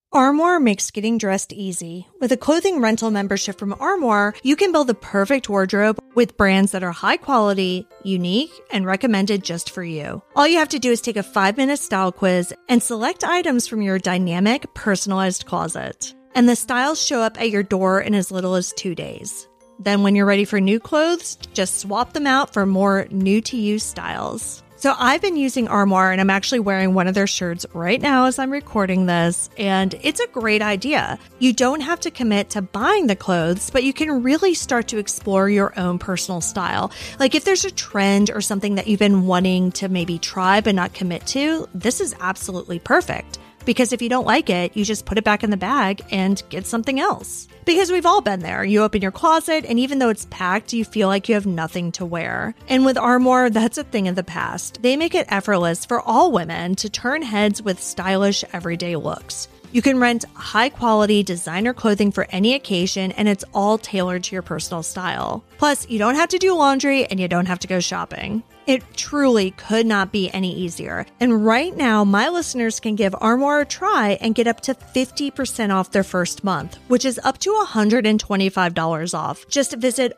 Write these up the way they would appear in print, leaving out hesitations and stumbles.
Armoire makes getting dressed easy. With a clothing rental membership from Armoire, you can build the perfect wardrobe with brands that are high quality, unique, and recommended just for you. All you have to do is take a 5-minute style quiz and select items from your dynamic, personalized closet. And the styles show up at your door in as little as 2 days. Then when you're ready for new clothes, just swap them out for more new-to-you styles. So I've been using Armoire, and I'm actually wearing one of their shirts right now as I'm recording this, and it's a great idea. You don't have to commit to buying the clothes, but you can really start to explore your own personal style. Like if there's a trend or something that you've been wanting to maybe try but not commit to, this is absolutely perfect. Because if you don't like it, you just put it back in the bag and get something else. Because we've all been there. You open your closet, and even though it's packed, you feel like you have nothing to wear. And with Armoire, that's a thing of the past. They make it effortless for all women to turn heads with stylish, everyday looks. You can rent high-quality designer clothing for any occasion, and it's all tailored to your personal style. Plus, you don't have to do laundry, and you don't have to go shopping. It truly could not be any easier. And right now, my listeners can give Armoire a try and get up to 50% off their first month, which is up to $125 off. Just visit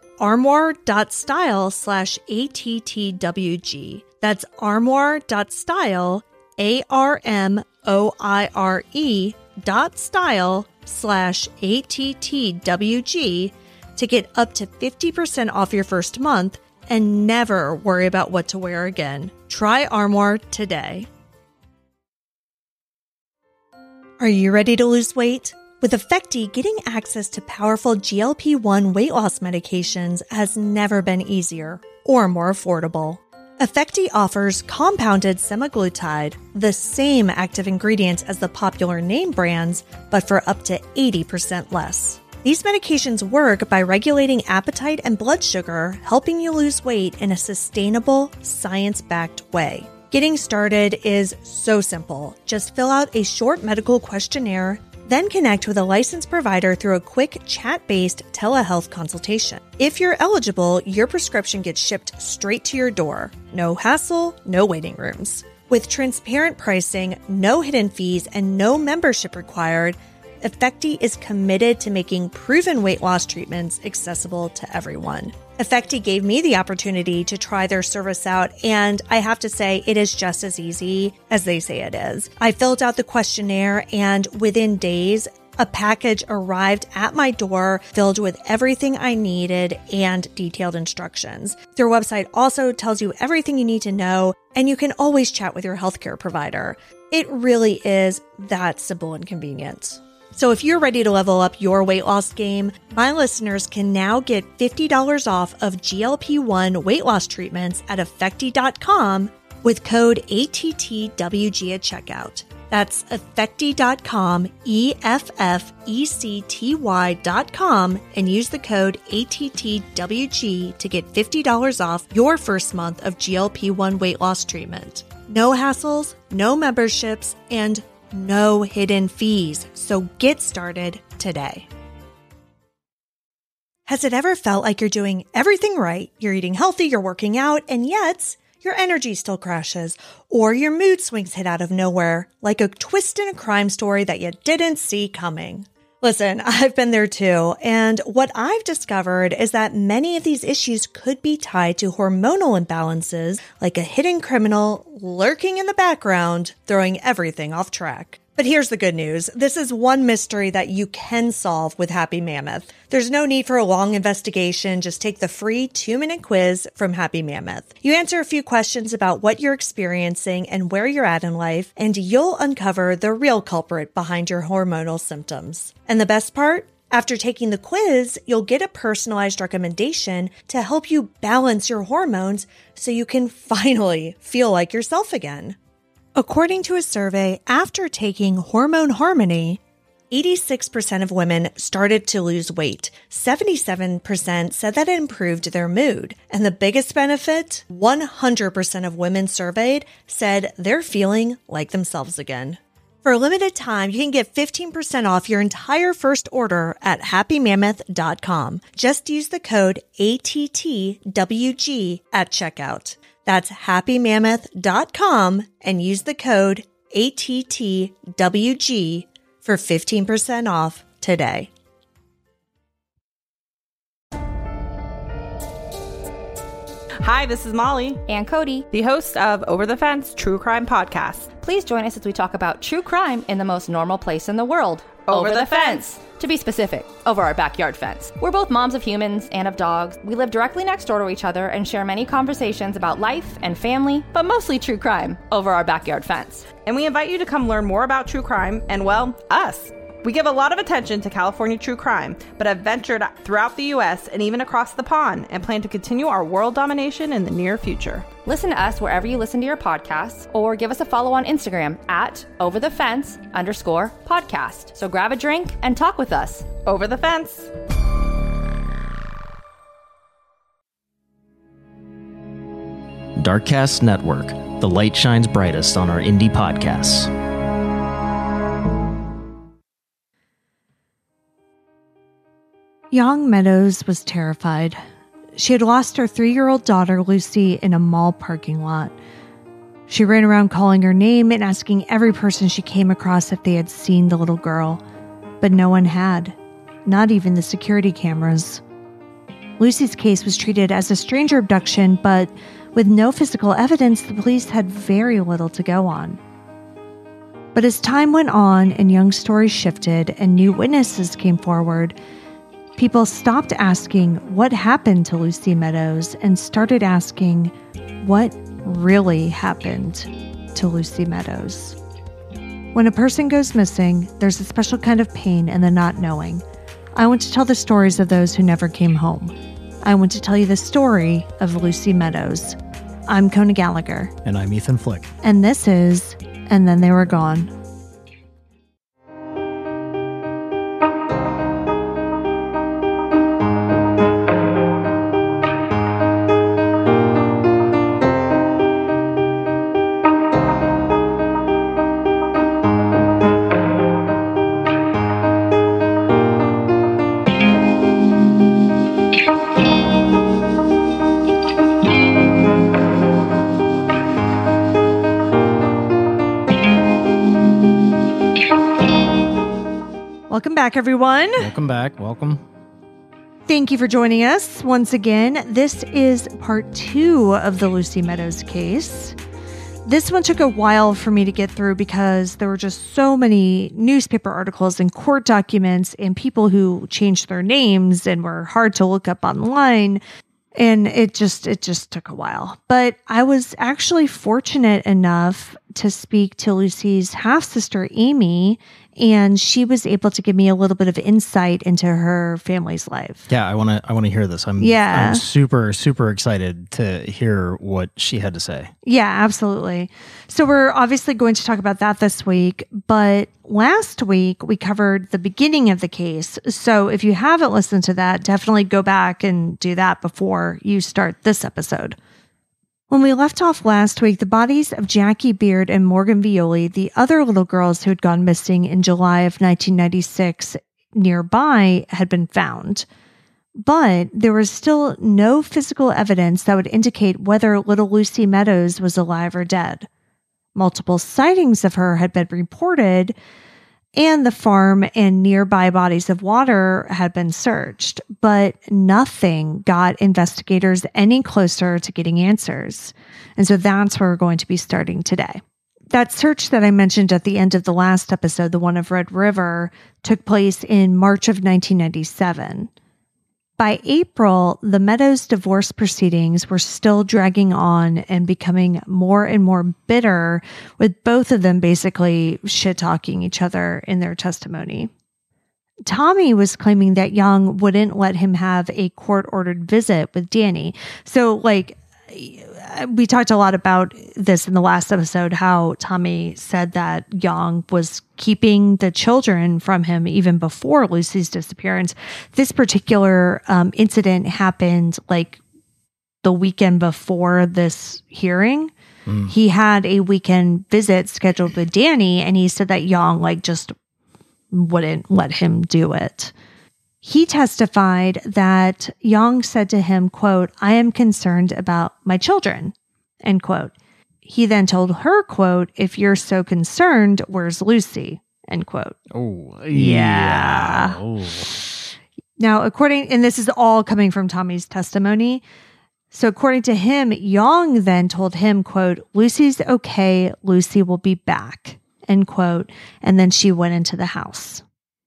armoire.style/ATTWG. That's armoire.style, ARMOIRE.style/ATTWG to get up to 50% off your first month and never worry about what to wear again. Try Armoire today. Are you ready to lose weight? With Effecti, getting access to powerful GLP-1 weight loss medications has never been easier or more affordable. Effecti offers compounded semaglutide, the same active ingredients as the popular name brands, but for up to 80% less. These medications work by regulating appetite and blood sugar, helping you lose weight in a sustainable, science-backed way. Getting started is so simple. Just fill out a short medical questionnaire, then connect with a licensed provider through a quick chat-based telehealth consultation. If you're eligible, your prescription gets shipped straight to your door. No hassle, no waiting rooms. With transparent pricing, no hidden fees, and no membership required, Effecti is committed to making proven weight loss treatments accessible to everyone. Effecti gave me the opportunity to try their service out, and I have to say it is just as easy as they say it is. I filled out the questionnaire, and within days, a package arrived at my door filled with everything I needed and detailed instructions. Their website also tells you everything you need to know, and you can always chat with your healthcare provider. It really is that simple and convenient. So if you're ready to level up your weight loss game, my listeners can now get $50 off of GLP-1 weight loss treatments at Effecti.com with code ATTWG at checkout. That's Effecti.com, EFFECTY.com, and use the code ATTWG to get $50 off your first month of GLP-1 weight loss treatment. No hassles, no memberships, and no hidden fees. So get started today. Has it ever felt like you're doing everything right? You're eating healthy, you're working out, and yet your energy still crashes, or your mood swings hit out of nowhere, like a twist in a crime story that you didn't see coming. Listen, I've been there too, and what I've discovered is that many of these issues could be tied to hormonal imbalances, like a hidden criminal lurking in the background, throwing everything off track. But here's the good news. This is one mystery that you can solve with Happy Mammoth. There's no need for a long investigation. Just take the free 2-minute quiz from Happy Mammoth. You answer a few questions about what you're experiencing and where you're at in life, and you'll uncover the real culprit behind your hormonal symptoms. And the best part? After taking the quiz, you'll get a personalized recommendation to help you balance your hormones so you can finally feel like yourself again. According to a survey, after taking Hormone Harmony, 86% of women started to lose weight. 77% said that it improved their mood. And the biggest benefit, 100% of women surveyed said they're feeling like themselves again. For a limited time, you can get 15% off your entire first order at happymammoth.com. Just use the code ATTWG at checkout. That's happymammoth.com and use the code ATTWG for 15% off today. Hi, this is Molly and Cody, the host of Over the Fence True Crime Podcast. Please join us as we talk about true crime in the most normal place in the world. Over the fence. To be specific, over our backyard fence. We're both moms of humans and of dogs. We live directly next door to each other and share many conversations about life and family, but mostly true crime over our backyard fence. And we invite you to come learn more about true crime and, well, us. We give a lot of attention to California true crime, but have ventured throughout the U.S. and even across the pond and plan to continue our world domination in the near future. Listen to us wherever you listen to your podcasts, or give us a follow on Instagram at overthefence_podcast. So grab a drink and talk with us. Over the Fence. Darkcast Network. The light shines brightest on our indie podcasts. Young Meadows was terrified. She had lost her 3-year-old daughter, Lucy, in a mall parking lot. She ran around calling her name and asking every person she came across if they had seen the little girl. But no one had, not even the security cameras. Lucy's case was treated as a stranger abduction, but with no physical evidence, the police had very little to go on. But as time went on and Young's story shifted and new witnesses came forward, people stopped asking what happened to Lucy Meadows and started asking what really happened to Lucy Meadows. When a person goes missing, there's a special kind of pain in the not knowing. I want to tell the stories of those who never came home. I want to tell you the story of Lucy Meadows. I'm Kona Gallagher. And I'm Ethan Flick. And this is And Then They Were Gone. Welcome back, everyone. Welcome back. Welcome. Thank you for joining us once again. This is part 2 of the Lucy Meadows case. This one took a while for me to get through because there were just so many newspaper articles and court documents and people who changed their names and were hard to look up online. And it just took a while. But I was actually fortunate enough to speak to Lucy's half-sister, Amy, and she was able to give me a little bit of insight into her family's life. Yeah, I want to hear this. I'm super, super excited to hear what she had to say. Yeah, absolutely. So we're obviously going to talk about that this week, but last week we covered the beginning of the case. So if you haven't listened to that, definitely go back and do that before you start this episode. When we left off last week, the bodies of Jackie Beard and Morgan Violi, the other little girls who had gone missing in July of 1996 nearby, had been found. But there was still no physical evidence that would indicate whether little Lucy Meadows was alive or dead. Multiple sightings of her had been reported, and the farm and nearby bodies of water had been searched, but nothing got investigators any closer to getting answers. And so that's where we're going to be starting today. That search that I mentioned at the end of the last episode, the one of Red River, took place in March of 1997. By April, the Meadows divorce proceedings were still dragging on and becoming more and more bitter, with both of them basically shit-talking each other in their testimony. Tommy was claiming that Young wouldn't let him have a court-ordered visit with Danny. So, we talked a lot about this in the last episode, how Tommy said that Young was keeping the children from him even before Lucy's disappearance. This particular incident happened the weekend before this hearing. He had a weekend visit scheduled with Danny, and he said that Young just wouldn't let him do it. He testified that Young said to him, quote, "I am concerned about my children," end quote. He then told her, quote, "If you're so concerned, where's Lucy?" end quote. Oh, yeah. Oh. Now, and this is all coming from Tommy's testimony. So according to him, Young then told him, quote, "Lucy's okay. Lucy will be back," end quote. And then she went into the house.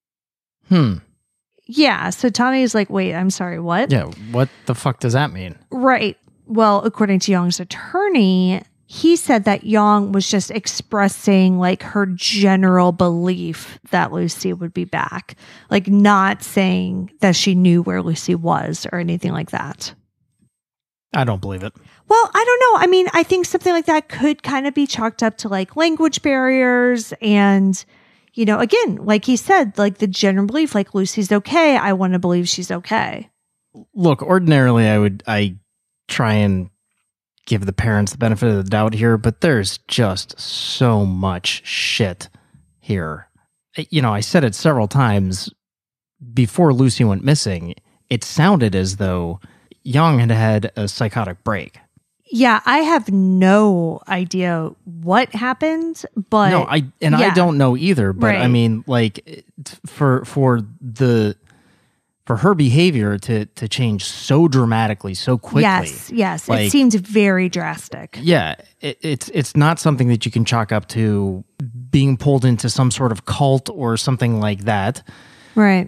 Yeah. So Tommy is like, wait, I'm sorry, what? Yeah. What the fuck does that mean? Right. Well, according to Young's attorney, he said that Young was just expressing like her general belief that Lucy would be back, like not saying that she knew where Lucy was or anything like that. I don't believe it. Well, I don't know. I mean, I think something like that could kind of be chalked up to like language barriers and, you know, again, like he said, like the general belief, like Lucy's okay. I want to believe she's okay. Look, ordinarily I try and give the parents the benefit of the doubt here, but there's just so much shit here. You know, I said it several times before Lucy went missing. It sounded as though Young had a psychotic break. Yeah, I have no idea what happened, but no, I don't know either. But right. I mean, like for her behavior to change so dramatically, so quickly. Yes, like, it seemed very drastic. Yeah, it's not something that you can chalk up to being pulled into some sort of cult or something like that. Right.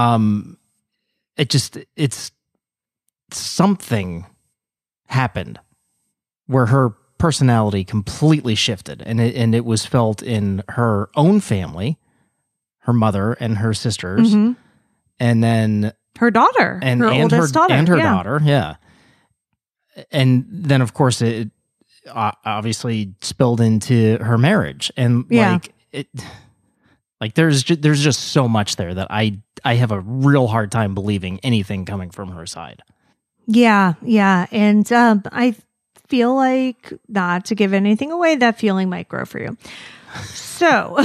It's something happened where her personality completely shifted, and it was felt in her own family, her mother and her sisters. Mm-hmm. And then her daughter, her oldest daughter. And her daughter, yeah. And then, of course, it obviously spilled into her marriage. And, there's just so much there that I have a real hard time believing anything coming from her side. Yeah. And I feel like, not to give anything away, that feeling might grow for you. So,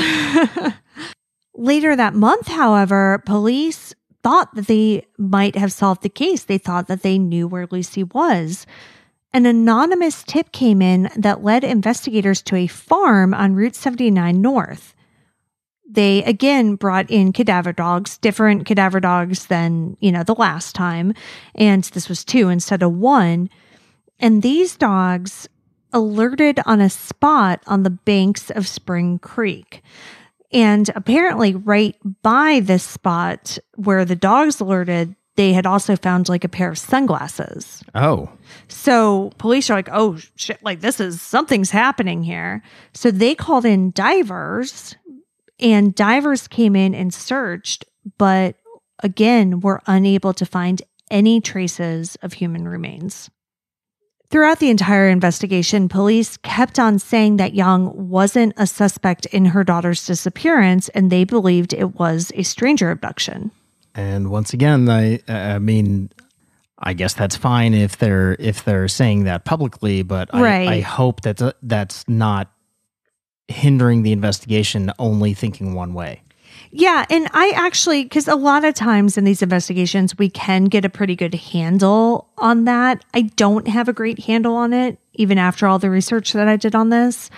later that month, however, police thought that they might have solved the case. They thought that they knew where Lucy was. An anonymous tip came in that led investigators to a farm on Route 79 North. They again brought in cadaver dogs, different cadaver dogs than, the last time. And this was 2 instead of 1. And these dogs alerted on a spot on the banks of Spring Creek. And apparently right by this spot where the dogs alerted, they had also found like a pair of sunglasses. Oh. So police are like, oh shit, like something's happening here. So they called in divers, and divers came in and searched, but again, were unable to find any traces of human remains. Throughout the entire investigation, police kept on saying that Young wasn't a suspect in her daughter's disappearance, and they believed it was a stranger abduction. And once again, I mean, I guess that's fine if they're saying that publicly, but right. I hope that that's not hindering the investigation, only thinking one way. Yeah, and I actually, because a lot of times in these investigations, we can get a pretty good handle on that. I don't have a great handle on it, even after all the research that I did on this.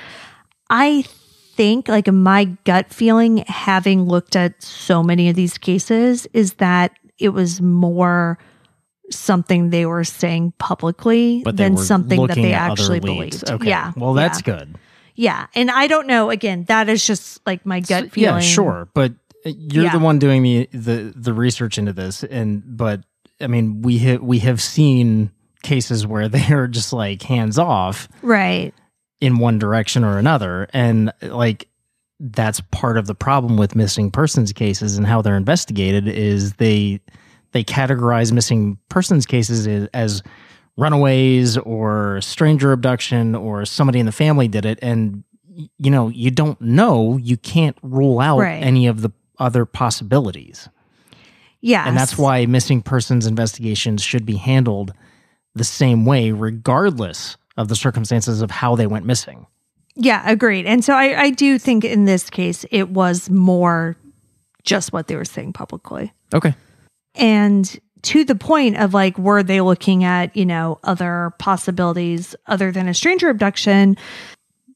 I think, like, my gut feeling, having looked at so many of these cases, is that it was more something they were saying publicly than something that they actually believed. Okay. Yeah. Well, that's good. Yeah. And I don't know, again, that is just like my gut feeling. Yeah, sure. But you're the one doing the research into this. But I mean, we have seen cases where they are just like hands off. Right. In one direction or another. And like, that's part of the problem with missing persons cases and how they're investigated is they categorize missing persons cases as runaways or stranger abduction or somebody in the family did it. And, you don't know, you can't rule out any of the other possibilities. Yeah. And that's why missing persons investigations should be handled the same way, regardless of the circumstances of how they went missing. Yeah, agreed. And so I do think in this case, it was more just what they were saying publicly. Okay. And to the point of like, were they looking at, other possibilities other than a stranger abduction?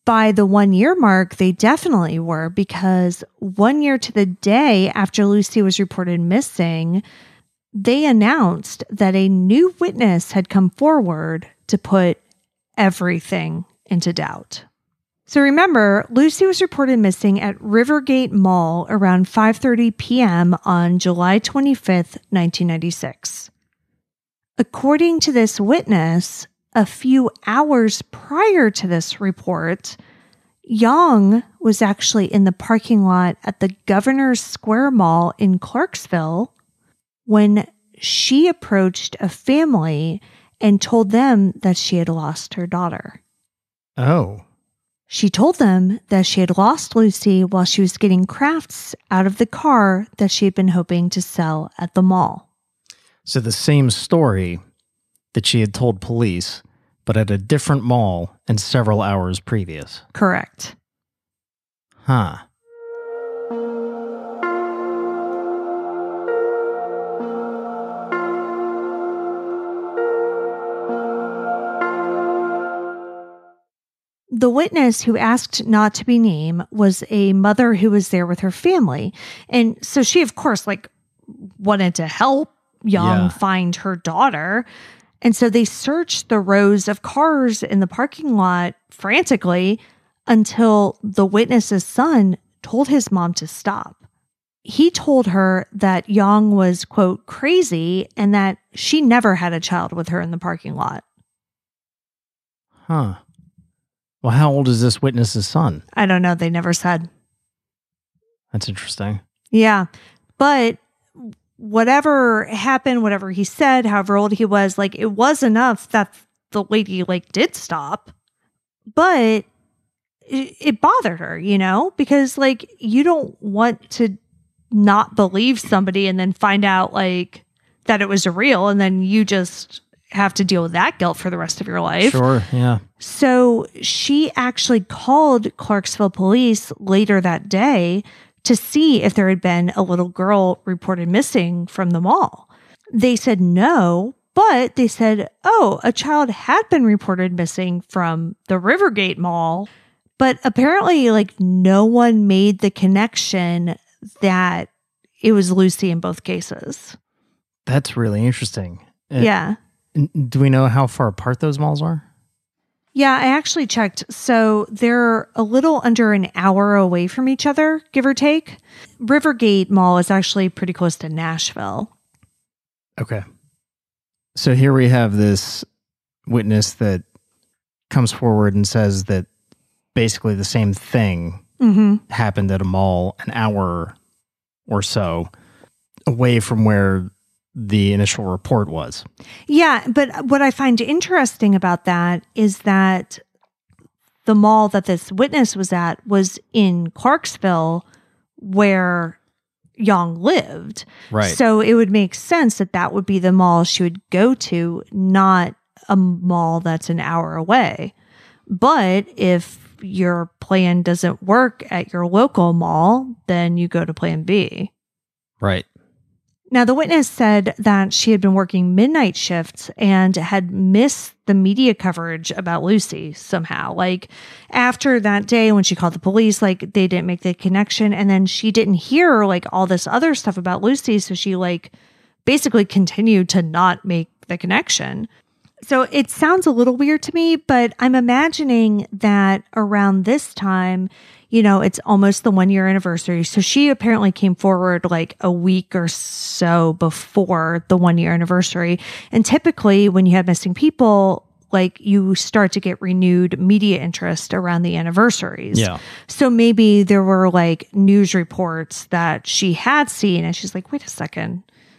by the 1 year mark, they definitely were, because 1 year to the day after Lucy was reported missing, they announced that a new witness had come forward to put everything into doubt. So remember, Lucy was reported missing at Rivergate Mall around 5:30 p.m. on July 25th, 1996. According to this witness, a few hours prior to this report, Young was actually in the parking lot at the Governor's Square Mall in Clarksville when she approached a family and told them that she had lost her daughter. Oh. She told them that she had lost Lucy while she was getting crafts out of the car that she had been hoping to sell at the mall. So the same story that she had told police, but at a different mall and several hours previous. Correct. Huh. The witness who asked not to be named was a mother who was there with her family. And so she, of course, wanted to help Young find her daughter. And so they searched the rows of cars in the parking lot frantically until the witness's son told his mom to stop. He told her that Young was, quote, crazy, and that she never had a child with her in the parking lot. Huh. Well, how old is this witness's son? I don't know. They never said. That's interesting. Yeah. But whatever happened, whatever he said, however old he was, it was enough that the lady, did stop. But it bothered her, because, you don't want to not believe somebody and then find out, that it was real, and then you just have to deal with that guilt for the rest of your life. Sure, yeah. So she actually called Clarksville police later that day to see if there had been a little girl reported missing from the mall. They said no, but they said, a child had been reported missing from the Rivergate Mall, but apparently no one made the connection that it was Lucy in both cases. That's really interesting. Yeah. Do we know how far apart those malls are? Yeah, I actually checked. So they're a little under an hour away from each other, give or take. Rivergate Mall is actually pretty close to Nashville. Okay. So here we have this witness that comes forward and says that basically the same thing happened at a mall an hour or so away from where the initial report was. Yeah, but what I find interesting about that is that the mall that this witness was at was in Clarksville, where Young lived. Right. So it would make sense that that would be the mall she would go to, not a mall that's an hour away. But if your plan doesn't work at your local mall, then you go to plan B. Right. Now, the witness said that she had been working midnight shifts and had missed the media coverage about Lucy somehow. After that day when she called the police, they didn't make the connection. And then she didn't hear all this other stuff about Lucy. So she basically continued to not make the connection. So it sounds a little weird to me, but I'm imagining that around this time, it's almost the 1 year anniversary. So she apparently came forward a week or so before the 1 year anniversary. And typically when you have missing people, you start to get renewed media interest around the anniversaries. Yeah. So maybe there were news reports that she had seen and she's like, wait a second,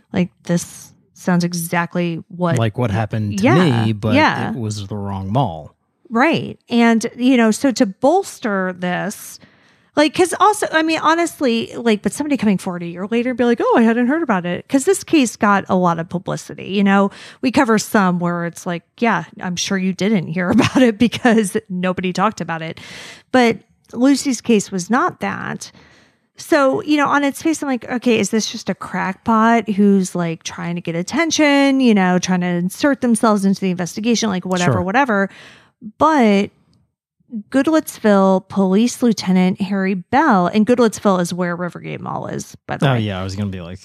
this sounds exactly what happened to me, but it was the wrong mall. Right. And, so to bolster this, because also, honestly, but somebody coming forward a year later and be like, I hadn't heard about it. Because this case got a lot of publicity. We cover some where it's I'm sure you didn't hear about it because nobody talked about it. But Lucy's case was not that. So, on its face, I'm like, okay, is this just a crackpot who's trying to get attention, trying to insert themselves into the investigation, whatever. But Goodlettsville Police Lieutenant Harry Bell, and Goodlettsville is where Rivergate Mall is, by the way. Oh, yeah. I was going to be like,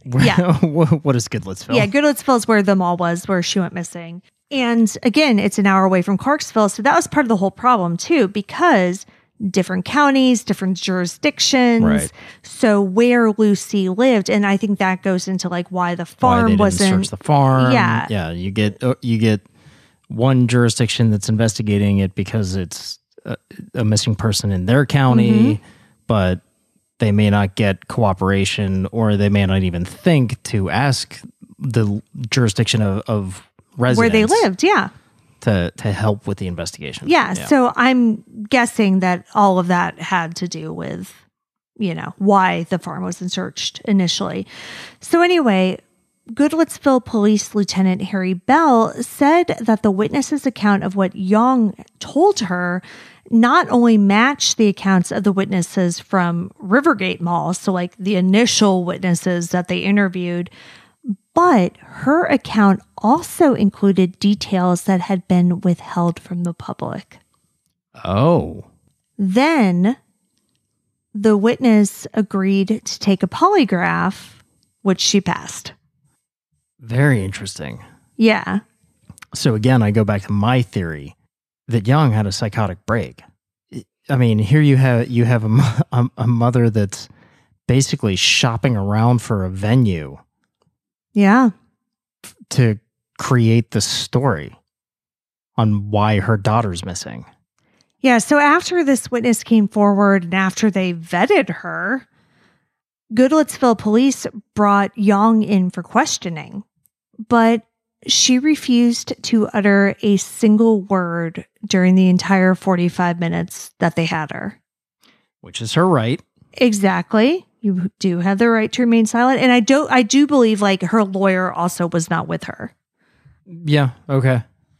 what is Goodlettsville? Yeah, Goodlettsville is where the mall was, where she went missing. And again, it's an hour away from Clarksville. So that was part of the whole problem, too, because different counties, different jurisdictions. Right. So where Lucy lived, and I think that goes into like why the farm wasn't. Search the farm. Yeah. Yeah. You get one jurisdiction that's investigating it because it's a missing person in their county, but they may not get cooperation, or they may not even think to ask the jurisdiction of residents where they lived. Yeah. To help with the investigation. Yeah. So I'm guessing that all of that had to do with, why the farm wasn't searched initially. So anyway, Goodlettsville Police Lieutenant Harry Bell said that the witness's account of what Young told her not only matched the accounts of the witnesses from Rivergate Mall, so like the initial witnesses that they interviewed, but her account also included details that had been withheld from the public. Oh. Then the witness agreed to take a polygraph, which she passed. Very interesting. Yeah. So again, I go back to my theory that Young had a psychotic break. I mean, here you have a mother that's basically shopping around for a venue. Yeah. To create the story on why her daughter's missing. Yeah. So after this witness came forward and after they vetted her, Goodlettsville police brought Young in for questioning, but she refused to utter a single word during the entire 45 minutes that they had her. Which is her right. Exactly. You do have the right to remain silent. And I do believe like her lawyer also was not with her. Yeah. Okay.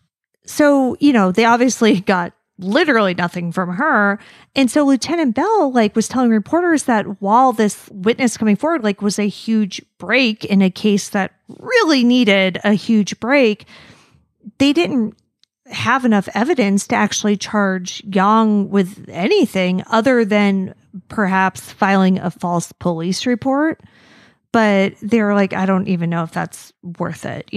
So, they obviously got literally nothing from her. And so Lieutenant Bell was telling reporters that while this witness coming forward was a huge break in a case that really needed a huge break, they didn't have enough evidence to actually charge Young with anything other than perhaps filing a false police report. But they're like, I don't even know if that's worth it,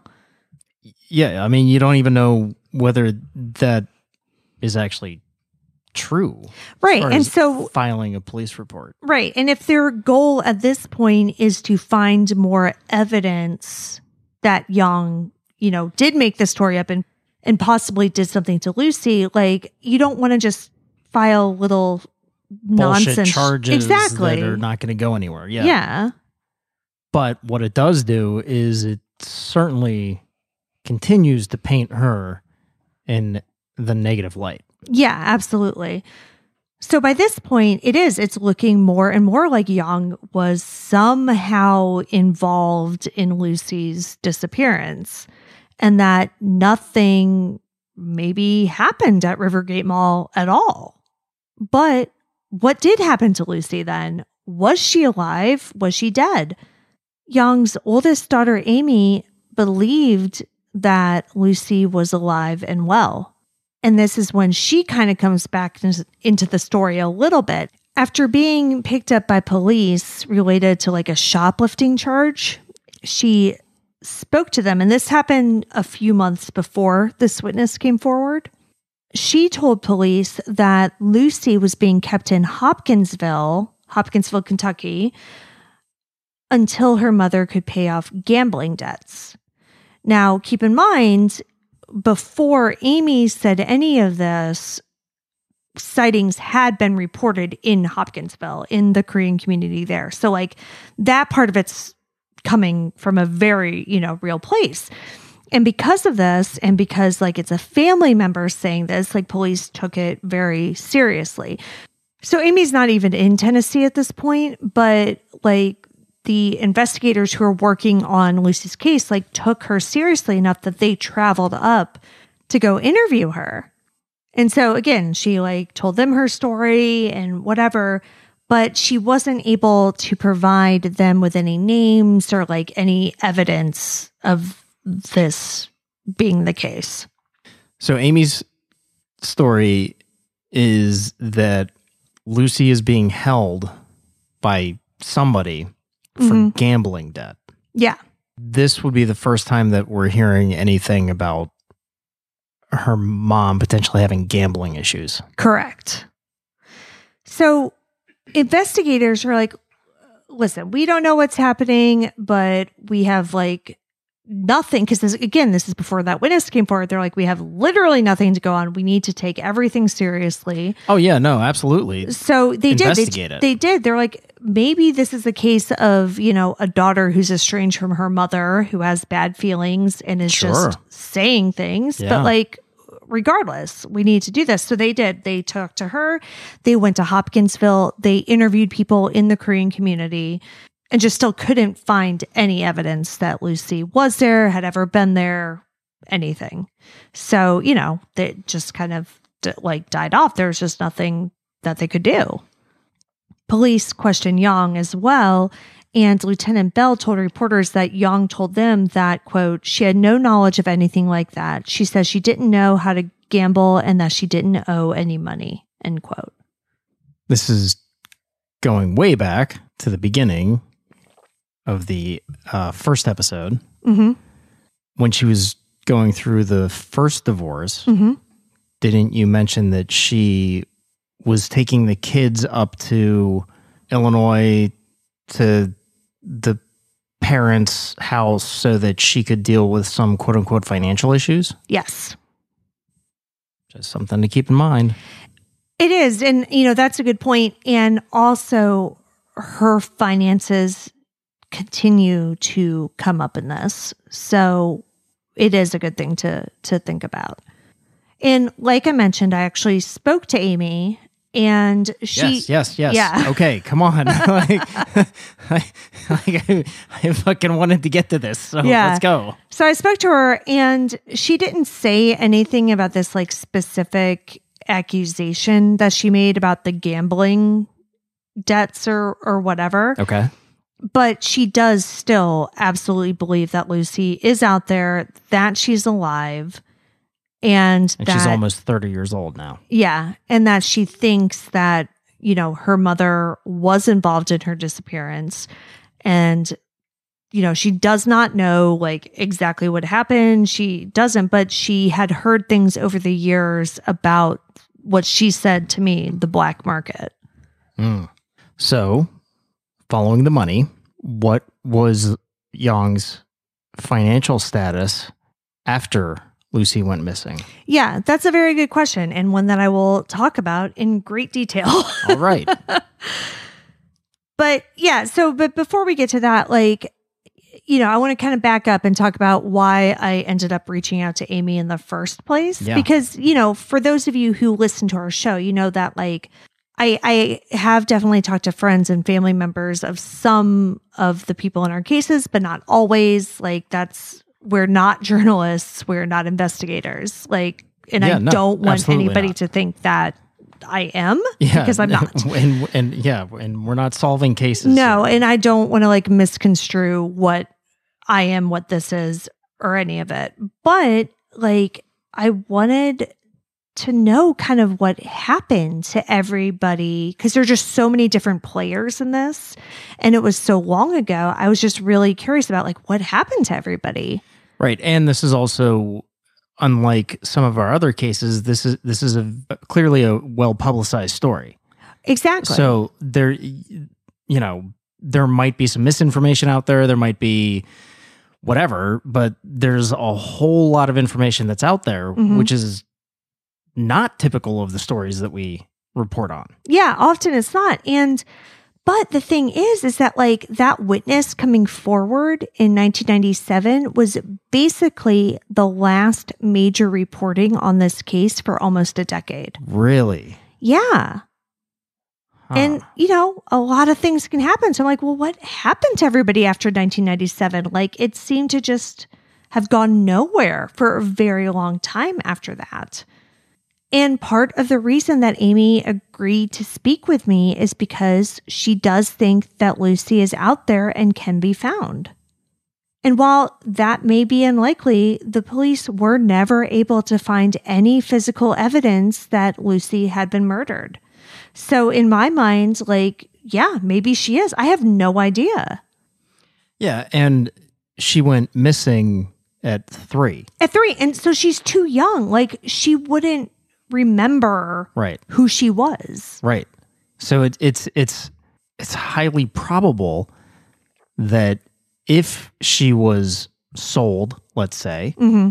Yeah, I mean, you don't even know whether that is actually true. Right. And so filing a police report. Right. And if their goal at this point is to find more evidence that Young, did make the story up and possibly did something to Lucy, you don't want to just file little bullshit nonsense charges that are not going to go anywhere. Yeah. Yeah. But what it does do is it certainly continues to paint her in the negative light. Yeah, absolutely. So by this point, it's looking more and more like Young was somehow involved in Lucy's disappearance and that nothing maybe happened at Rivergate Mall at all. But what did happen to Lucy then? Was she alive? Was she dead? Young's oldest daughter, Amy, believed that Lucy was alive and well. And this is when she kind of comes back into the story a little bit. After being picked up by police related to a shoplifting charge, she spoke to them. And this happened a few months before this witness came forward. She told police that Lucy was being kept in Hopkinsville, Kentucky, until her mother could pay off gambling debts. Now, keep in mind, before Amy said any of this, sightings had been reported in Hopkinsville, in the Korean community there. So that part of it's coming from a very, real place. And because of this, and because it's a family member saying this, police took it very seriously. So Amy's not even in Tennessee at this point, but the investigators who are working on Lucy's case took her seriously enough that they traveled up to go interview her. And so again, she told them her story and whatever, but she wasn't able to provide them with any names or any evidence of this being the case. So Amy's story is that Lucy is being held by somebody for gambling debt. Yeah. This would be the first time that we're hearing anything about her mom potentially having gambling issues. Correct. So investigators are like, listen, we don't know what's happening, but we have like nothing. Because this is before that witness came forward. They're like, we have literally nothing to go on. We need to take everything seriously. Oh, yeah, no, absolutely. So they investigate did. They did. They're like, maybe this is a case of, a daughter who's estranged from her mother who has bad feelings and is just saying things. Yeah. But like, regardless, we need to do this. So they did. They talked to her. They went to Hopkinsville. They interviewed people in the Korean community and just still couldn't find any evidence that Lucy was there, had ever been there, anything. So, they just kind of died off. There was just nothing that they could do. Police questioned Young as well. And Lieutenant Bell told reporters that Young told them that, quote, she had no knowledge of anything like that. She says she didn't know how to gamble and that she didn't owe any money, end quote. This is going way back to the beginning of the first episode. Mm-hmm. When she was going through the first divorce, didn't you mention that she was taking the kids up to Illinois to the parents' house so that she could deal with some quote unquote financial issues? Yes. Just something to keep in mind. It is. And, that's a good point. And also her finances continue to come up in this. So it is a good thing to think about. And like I mentioned, I actually spoke to Amy. And she... Yes. Yeah. Okay, come on. I fucking wanted to get to this, so let's go. So I spoke to her, and she didn't say anything about this specific accusation that she made about the gambling debts or whatever. Okay. But she does still absolutely believe that Lucy is out there, that she's alive. And she's almost 30 years old now. Yeah. And that she thinks that, her mother was involved in her disappearance. And, she does not know exactly what happened. She doesn't, but she had heard things over the years about what she said to me, the black market. So, following the money, what was Young's financial status after Lucy went missing? Yeah, that's a very good question, and one that I will talk about in great detail. All right. But before we get to that, I want to kind of back up and talk about why I ended up reaching out to Amy in the first place. Yeah. Because, for those of you who listen to our show, that I have definitely talked to friends and family members of some of the people in our cases, but not always. We're not journalists. We're not investigators. I don't want anybody to think that I am, because I'm not. And we're not solving cases. No, and I don't want to misconstrue what I am, what this is, or any of it. But I wanted to know kind of what happened to everybody, because there are just so many different players in this, and it was so long ago. I was just really curious about what happened to everybody. Right, and this is also, unlike some of our other cases, this is clearly a well publicized story. Exactly. So there might be some misinformation out there. There might be whatever, but there's a whole lot of information that's out there, which is not typical of the stories that we report on. Yeah, often it's not. But the thing is that that witness coming forward in 1997 was basically the last major reporting on this case for almost a decade. Really? Yeah. Huh. And, a lot of things can happen. So I'm like, well, what happened to everybody after 1997? It seemed to just have gone nowhere for a very long time after that. And part of the reason that Amy agreed to speak with me is because she does think that Lucy is out there and can be found. And while that may be unlikely, the police were never able to find any physical evidence that Lucy had been murdered. So in my mind, like, yeah, maybe she is. I have no idea. Yeah, and she went missing at 3. At 3, and so she's too young. Like, she wouldn't remember who she was. Right. So it's highly probable that if she was sold, let's say,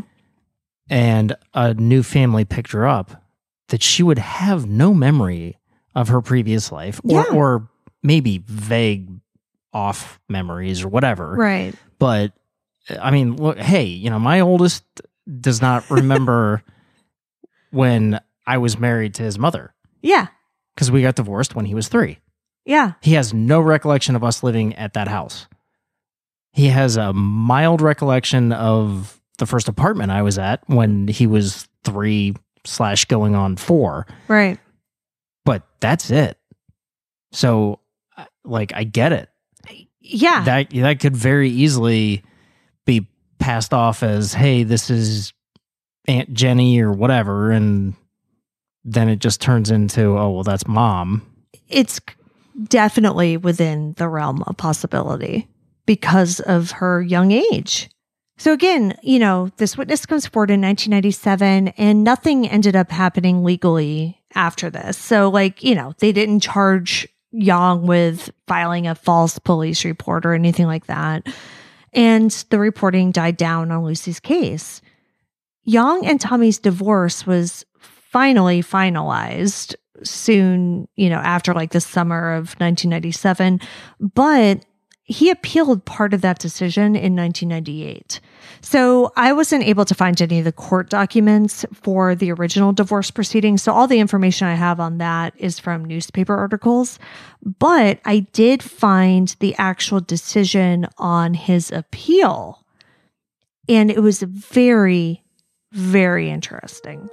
and a new family picked her up, that she would have no memory of her previous life, or maybe vague off memories or whatever. Right. But I mean, look, hey, my oldest does not remember when I was married to his mother. Yeah. Because we got divorced when he was 3. Yeah. He has no recollection of us living at that house. He has a mild recollection of the first apartment I was at when he was 3 / going on 4. Right. But that's it. So, like, I get it. Yeah. That could very easily be passed off as, hey, this is Aunt Jenny or whatever, and then it just turns into, oh, well, that's Mom. It's definitely within the realm of possibility because of her young age. So again, this witness comes forward in 1997, and nothing ended up happening legally after this. So, like, they didn't charge Young with filing a false police report or anything like that. And the reporting died down on Lucy's case. Young and Tommy's divorce was finally finalized soon, after like the summer of 1997, but he appealed part of that decision in 1998. So I wasn't able to find any of the court documents for the original divorce proceedings. So all the information I have on that is from newspaper articles, but I did find the actual decision on his appeal. And it was very, very interesting.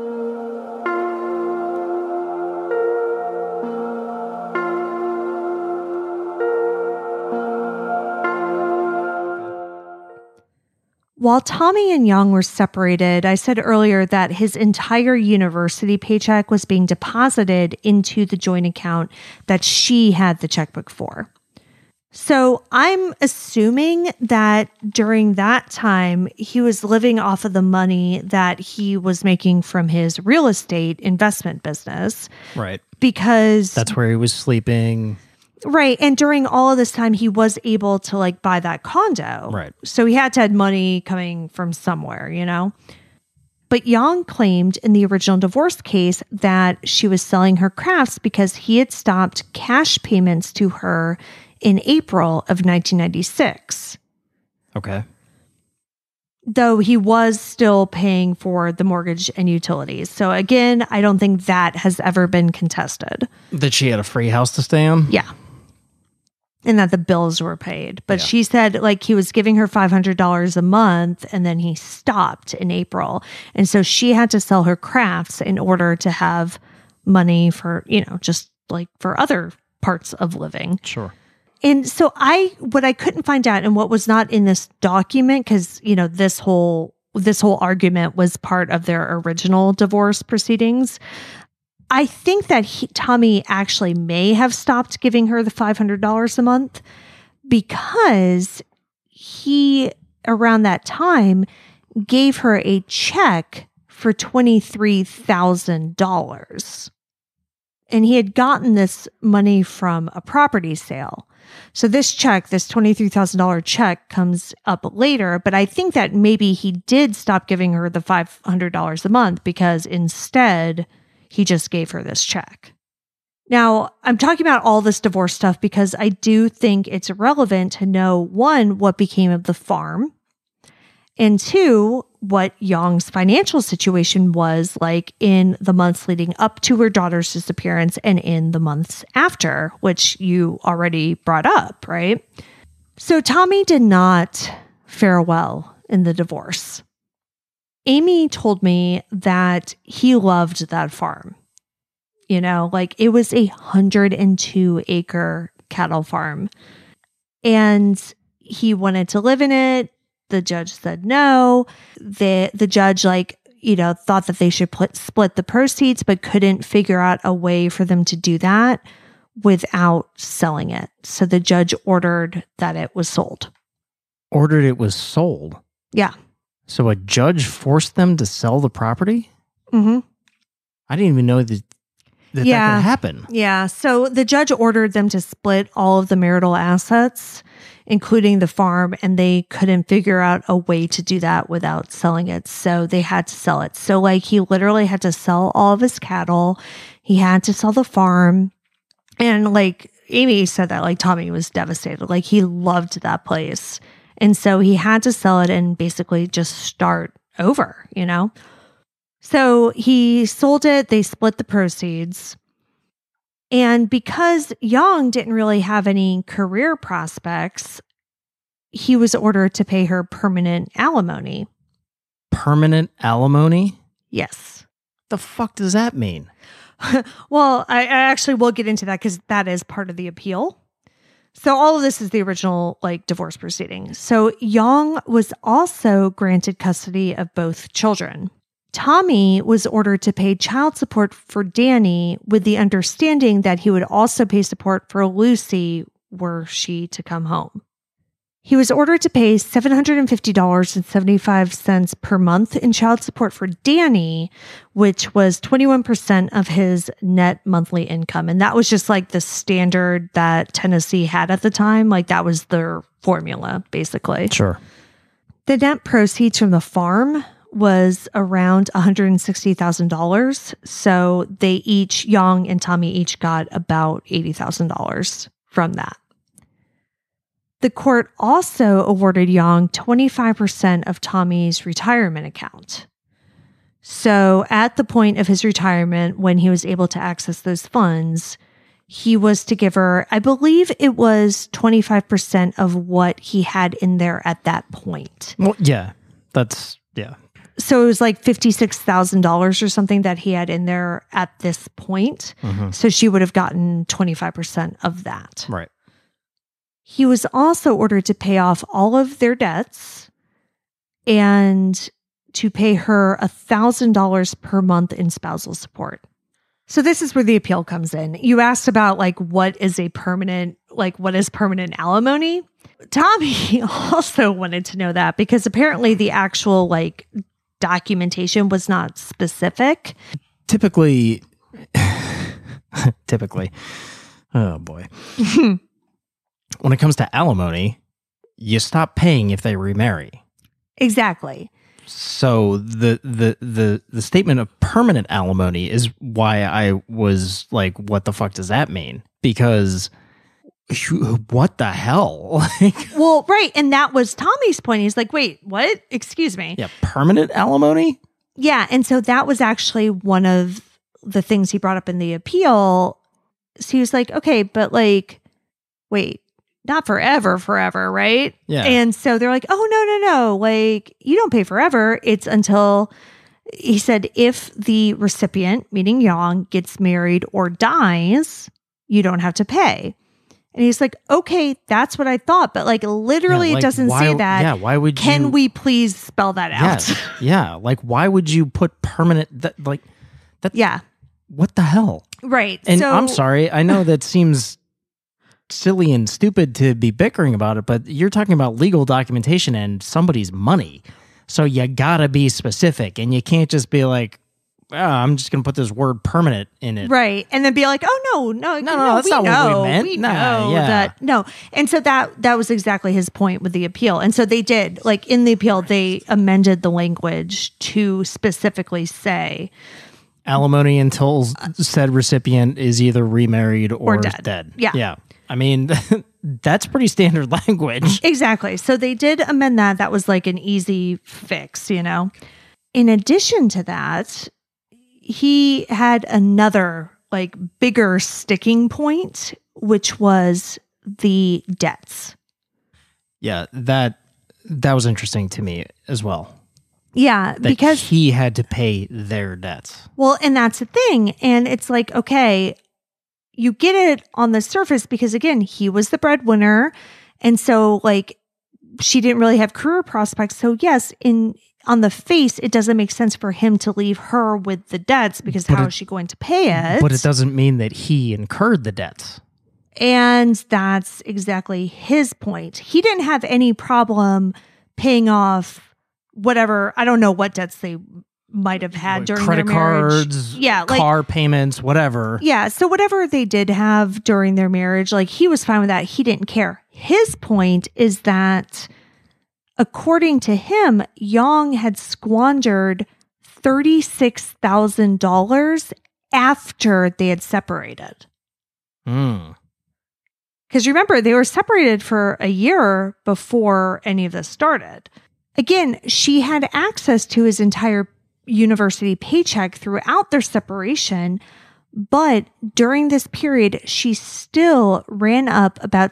While Tommy and Young were separated, I said earlier that his entire university paycheck was being deposited into the joint account that she had the checkbook for. So I'm assuming that during that time, he was living off of the money that he was making from his real estate investment business. Right. Because that's where he was sleeping. Right. And during all of this time, he was able to like buy that condo. Right. So he had to have money coming from somewhere, But Young claimed in the original divorce case that she was selling her crafts because he had stopped cash payments to her in April of 1996. Okay. Though he was still paying for the mortgage and utilities. So again, I don't think that has ever been contested. That she had a free house to stay on? Yeah. And that the bills were paid. But she said like he was giving her $500 a month and then he stopped in April. And so she had to sell her crafts in order to have money for, just like for other parts of living. Sure. And so what I couldn't find out and what was not in this document, because, this whole argument was part of their original divorce proceedings. I think that Tommy actually may have stopped giving her the $500 a month because he, around that time, gave her a check for $23,000. And he had gotten this money from a property sale. So this check, this $23,000 check comes up later, but I think that maybe he did stop giving her the $500 a month because instead he just gave her this check. Now, I'm talking about all this divorce stuff because I do think it's relevant to know, one, what became of the farm, and two, what Young's financial situation was like in the months leading up to her daughter's disappearance and in the months after, which you already brought up, right? So Tommy did not fare well in the divorce. Amy told me that he loved that farm. Like it was a 102-acre cattle farm. And he wanted to live in it. The judge said no. The judge, thought that they should split the proceeds, but couldn't figure out a way for them to do that without selling it. So the judge ordered that it was sold. Ordered it was sold? Yeah. So a judge forced them to sell the property? Mm-hmm. I didn't even know that could happen. Yeah. So the judge ordered them to split all of the marital assets, including the farm, and they couldn't figure out a way to do that without selling it. So they had to sell it. So he literally had to sell all of his cattle. He had to sell the farm. And Amy said that Tommy was devastated. He loved that place. And so he had to sell it and basically just start over, So he sold it. They split the proceeds. And because Young didn't really have any career prospects, he was ordered to pay her permanent alimony. Permanent alimony? Yes. The fuck does that mean? Well, I actually will get into that because that is part of the appeal. So all of this is the original divorce proceeding. So Young was also granted custody of both children. Tommy was ordered to pay child support for Danny with the understanding that he would also pay support for Lucy were she to come home. He was ordered to pay $750.75 per month in child support for Danny, which was 21% of his net monthly income. And that was just the standard that Tennessee had at the time. That was their formula, basically. Sure. The net proceeds from the farm was around $160,000. So they each, Young and Tommy, each got about $80,000 from that. The court also awarded Young 25% of Tommy's retirement account. So at the point of his retirement, when he was able to access those funds, he was to give her, I believe it was 25% of what he had in there at that point. Well, yeah, yeah. So it was $56,000 or something that he had in there at this point. Mm-hmm. So she would have gotten 25% of that. Right. He was also ordered to pay off all of their debts and to pay her $1,000 per month in spousal support. So this is where the appeal comes in. You asked about what is permanent alimony? Tommy also wanted to know that because apparently the actual documentation was not specific. Typically, oh boy. When it comes to alimony, you stop paying if they remarry. Exactly. So the statement of permanent alimony is why I was what the fuck does that mean? Because what the hell? Well, right. And that was Tommy's point. He's wait, what? Excuse me. Yeah, permanent alimony? Yeah. And so that was actually one of the things he brought up in the appeal. So he was okay, but wait. Not forever, right? Yeah. And so they're oh, no. You don't pay forever. It's until, he said, if the recipient, meaning Young, gets married or dies, you don't have to pay. And he's okay, that's what I thought. But literally it doesn't say that. Yeah, why would you? Can we please spell that out? Yeah. Why would you put permanent, that? Yeah. What the hell? Right. And I'm sorry, I know that seems silly and stupid to be bickering about it, but you're talking about legal documentation and somebody's money. So you gotta be specific, and you can't just be I'm just gonna put this word permanent in it. Right. And then be oh no, that's not what we meant. We know that. No. And so that was exactly his point with the appeal. And so they did, in the appeal, they amended the language to specifically say alimony until said recipient is either remarried or dead. Yeah. Yeah. I mean, that's pretty standard language. Exactly. So they did amend that. That was an easy fix, In addition to that, he had another bigger sticking point, which was the debts. Yeah, that was interesting to me as well. Yeah, because he had to pay their debts. Well, and that's the thing. And it's okay, you get it on the surface because, again, he was the breadwinner. And so, she didn't really have career prospects. So yes, on the face, it doesn't make sense for him to leave her with the debts because how is she going to pay it? But it doesn't mean that he incurred the debts. And that's exactly his point. He didn't have any problem paying off whatever, I don't know what debts they might have had during credit their marriage. Cards, car payments, whatever. Yeah, so whatever they did have during their marriage, like he was fine with that. He didn't care. His point is that according to him, Yang had squandered $36,000 after they had separated. Because remember, they were separated for a year before any of this started. Again, she had access to his entire university paycheck throughout their separation, but during this period, she still ran up about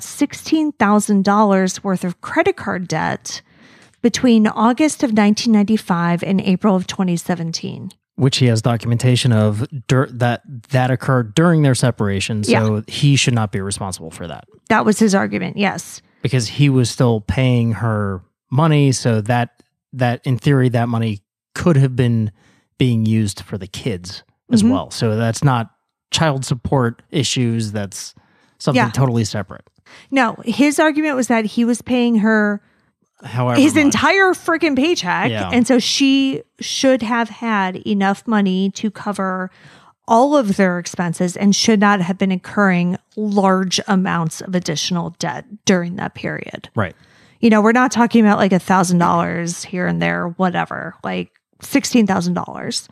$16,000 worth of credit card debt between August of 1995 and April of 2017. Which he has documentation of that occurred during their separation, so he should not be responsible for that. That was his argument, yes. Because he was still paying her money, so that in theory, that money could have been being used for the kids as well. So that's not child support issues, that's something totally separate. No, his argument was that he was paying her his entire freaking paycheck. Yeah. And so she should have had enough money to cover all of their expenses and should not have been incurring large amounts of additional debt during that period. Right. You know, we're not talking about like $1,000 here and there, whatever, like $16,000.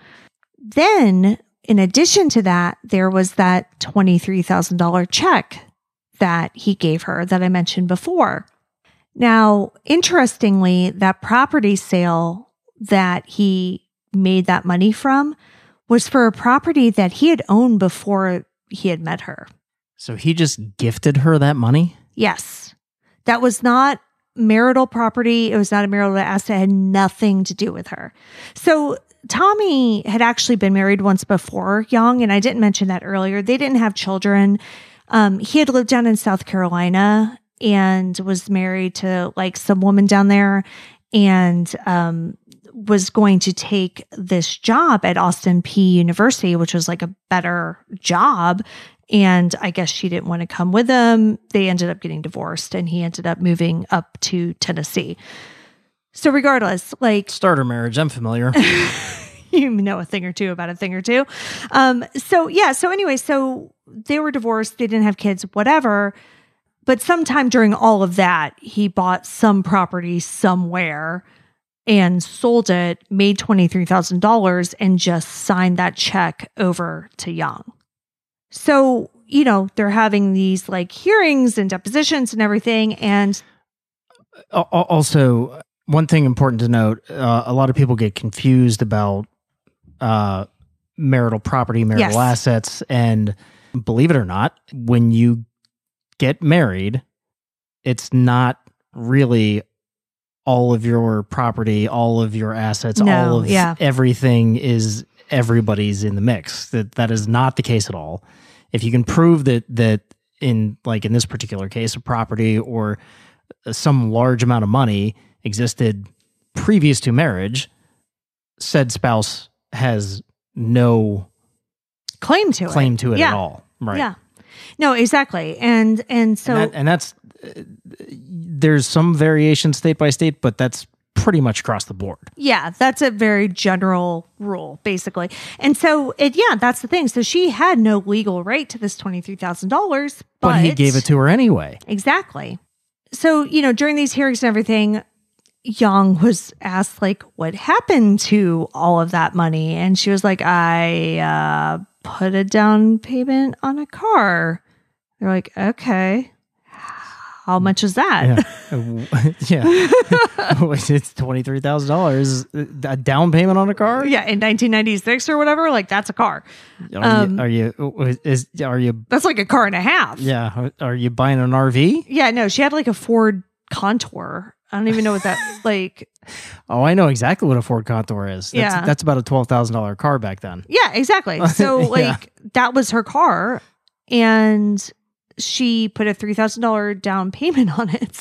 Then, in addition to that, there was that $23,000 check that he gave her that I mentioned before. Now, interestingly, that property sale that he made that money from was for a property that he had owned before he had met her. So he just gifted her that money? Yes. That was not marital property. It was not a marital asset. It had nothing to do with her. So Tommy had actually been married once before Yang, and I didn't mention that earlier. They didn't have children. He had lived down in South Carolina and was married to like some woman down there and was going to take this job at Austin Peay University, which was like a better job. And I guess she didn't want to come with him. They ended up getting divorced and he ended up moving up to Tennessee. So regardless, like... Starter marriage, I'm familiar. You know a thing or two about a thing or two. So anyway, so they were divorced. They didn't have kids, whatever. But sometime during all of that, he bought some property somewhere and sold it, made $23,000 and just signed that check over to Yang. So, you know, they're having these like hearings and depositions and everything. And also, one thing important to note, a lot of people get confused about marital property, marital assets. And believe it or not, when you get married, it's not really all of your property, all of your assets, all of everything is everybody's in the mix. That is not the case at all. If you can prove that in this particular case, a property or some large amount of money existed previous to marriage, said spouse has no claim to it at all. Right. Yeah. No, exactly. And so that's there's some variation state by state, but that's pretty much across the board. Yeah, that's a very general rule, basically. And so, that's the thing. So she had no legal right to this $23,000, but he gave it to her anyway. Exactly. So, you know, during these hearings and everything, Yang was asked, like, what happened to all of that money? And she was like, I put a down payment on a car. They're like, okay. How much is that? Yeah. It's $23,000. A down payment on a car? Yeah, in 1996 or whatever. Like, that's a car. Are you? That's like a car and a half. Yeah. Are you buying an RV? Yeah, no. She had like a Ford Contour. I don't even know what that like. Oh, I know exactly what a Ford Contour is. That's about a $12,000 car back then. Yeah, exactly. So that was her car, and she put a $3,000 down payment on it.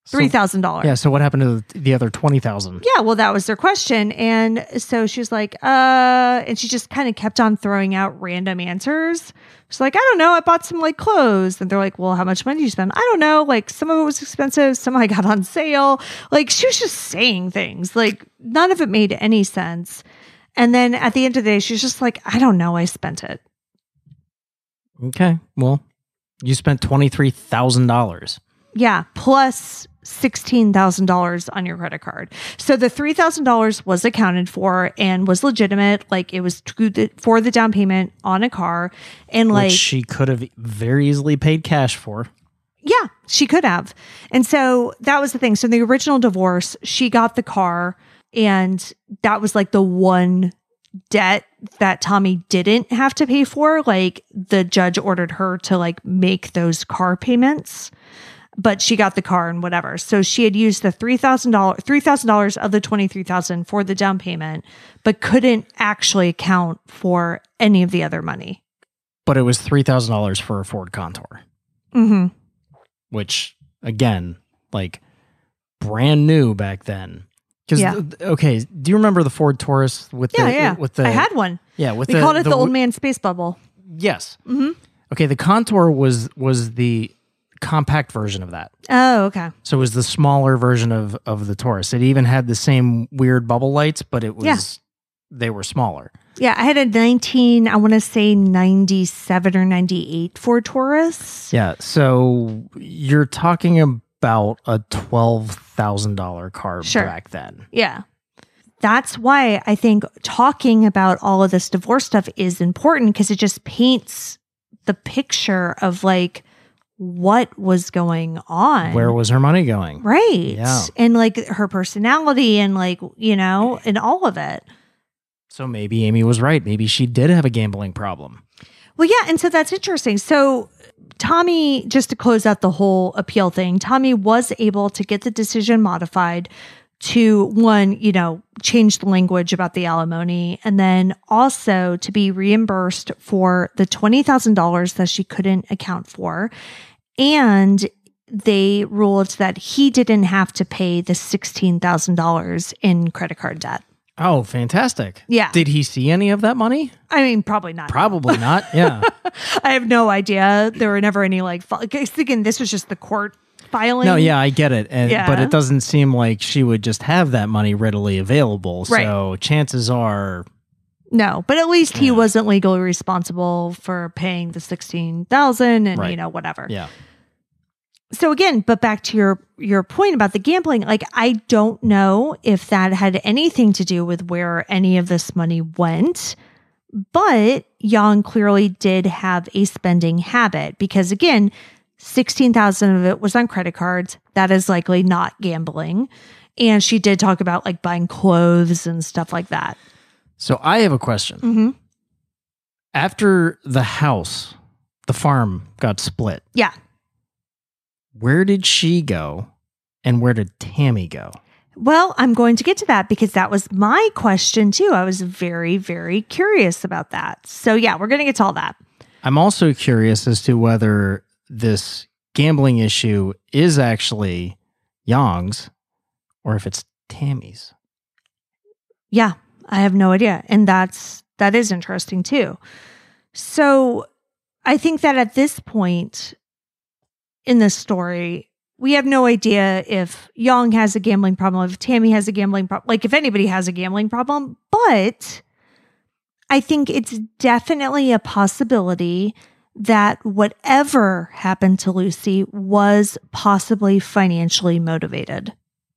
$3,000. Yeah. So what happened to the other $20,000? Yeah. Well, that was their question. And so she was like, and she just kind of kept on throwing out random answers. She's like, I don't know. I bought some like clothes. And they're like, well, how much money did you spend? I don't know. Like some of it was expensive. Some I got on sale. Like she was just saying things like none of it made any sense. And then at the end of the day, she's just like, I don't know. I spent it. Okay. Well, you spent $23,000. Yeah. Plus $16,000 on your credit card. So the $3,000 was accounted for and was legitimate. Like it was for the down payment on a car. And like which she could have very easily paid cash for. Yeah, she could have. And so that was the thing. So in the original divorce, she got the car and that was like the one debt that Tommy didn't have to pay for. Like the judge ordered her to like make those car payments. But she got the car and whatever. So she had used the $3,000 of the $23,000 for the down payment, but couldn't actually account for any of the other money. But it was $3,000 for a Ford Contour. Mm-hmm. Which, again, like brand new back then. Because okay, do you remember the Ford Taurus with with the? I had one. Yeah, with we called it the old man space bubble. Yes. Mm-hmm. Okay, the Contour was the compact version of that. Oh, okay. So it was the smaller version of the Taurus. It even had the same weird bubble lights, but it was they were smaller. Yeah, I had a 97 or 98 Ford Taurus. Yeah, so you're talking about a $12,000 car back then. Yeah. That's why I think talking about all of this divorce stuff is important because it just paints the picture of like what was going on. Where was her money going? Right. Yeah. And like her personality and like, and all of it. So maybe Amy was right. Maybe she did have a gambling problem. Well, yeah. And so that's interesting. So Tommy, just to close out the whole appeal thing, Tommy was able to get the decision modified to one, change the language about the alimony, and then also to be reimbursed for the $20,000 that she couldn't account for. And they ruled that he didn't have to pay the $16,000 in credit card debt. Oh, fantastic. Yeah. Did he see any of that money? I mean, probably not. Probably not. Yeah. I have no idea. There were never any again, this was just the court filing. No, yeah, I get it. But it doesn't seem like she would just have that money readily available. Right. So chances are. No, but at least he wasn't legally responsible for paying the $16,000 and, whatever. Yeah. So again, but back to your point about the gambling, like I don't know if that had anything to do with where any of this money went, but Yang clearly did have a spending habit because again, $16,000 of it was on credit cards. That is likely not gambling. And she did talk about like buying clothes and stuff like that. So I have a question. Mm-hmm. After the farm got split. Yeah. Where did she go and where did Tammy go? Well, I'm going to get to that because that was my question too. I was very, very curious about that. So yeah, we're going to get to all that. I'm also curious as to whether this gambling issue is actually Yang's or if it's Tammy's. Yeah, I have no idea. And that is interesting too. So I think that at this point in this story, we have no idea if Yang has a gambling problem, if Tammy has a gambling problem, like if anybody has a gambling problem, but I think it's definitely a possibility that whatever happened to Lucy was possibly financially motivated.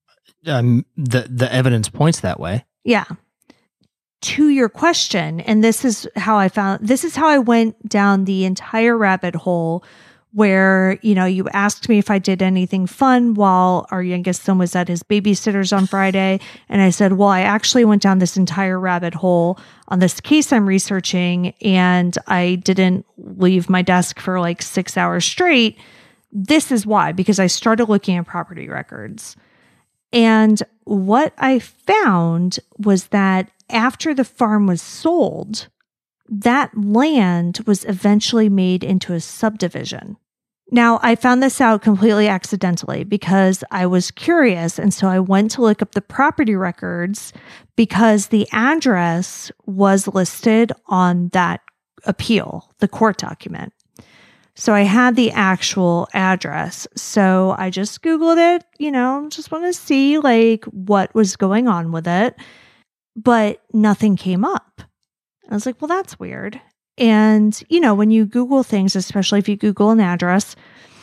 The evidence points that way. Yeah. To your question, and this is how I went down the entire rabbit hole where, you asked me if I did anything fun while our youngest son was at his babysitter's on Friday. And I said, well, I actually went down this entire rabbit hole on this case I'm researching, and I didn't leave my desk for like 6 hours straight. This is why, because I started looking at property records. And what I found was that after the farm was sold, that land was eventually made into a subdivision. Now, I found this out completely accidentally because I was curious. And so I went to look up the property records because the address was listed on that appeal, the court document. So I had the actual address. So I just Googled it, just want to see like what was going on with it. But nothing came up. I was like, well, that's weird. And, when you Google things, especially if you Google an address,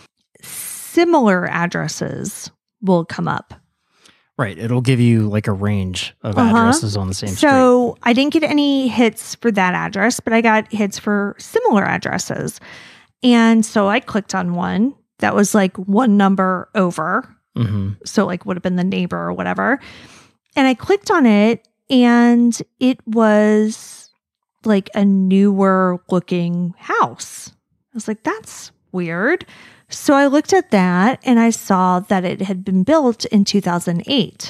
similar addresses will come up. Right. It'll give you like a range of addresses on the same street. So I didn't get any hits for that address, but I got hits for similar addresses. And so I clicked on one that was like one number over. Mm-hmm. So like would have been the neighbor or whatever. And I clicked on it and it was like a newer looking house. I was like, that's weird. So I looked at that and I saw that it had been built in 2008.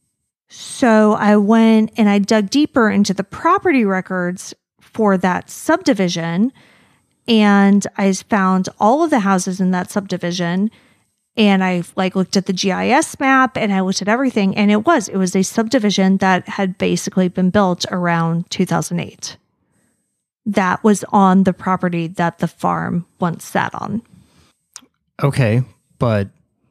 So I went and I dug deeper into the property records for that subdivision. And I found all of the houses in that subdivision. And I looked at the GIS map and I looked at everything. And it was a subdivision that had basically been built around 2008. That was on the property that the farm once sat on. Okay, but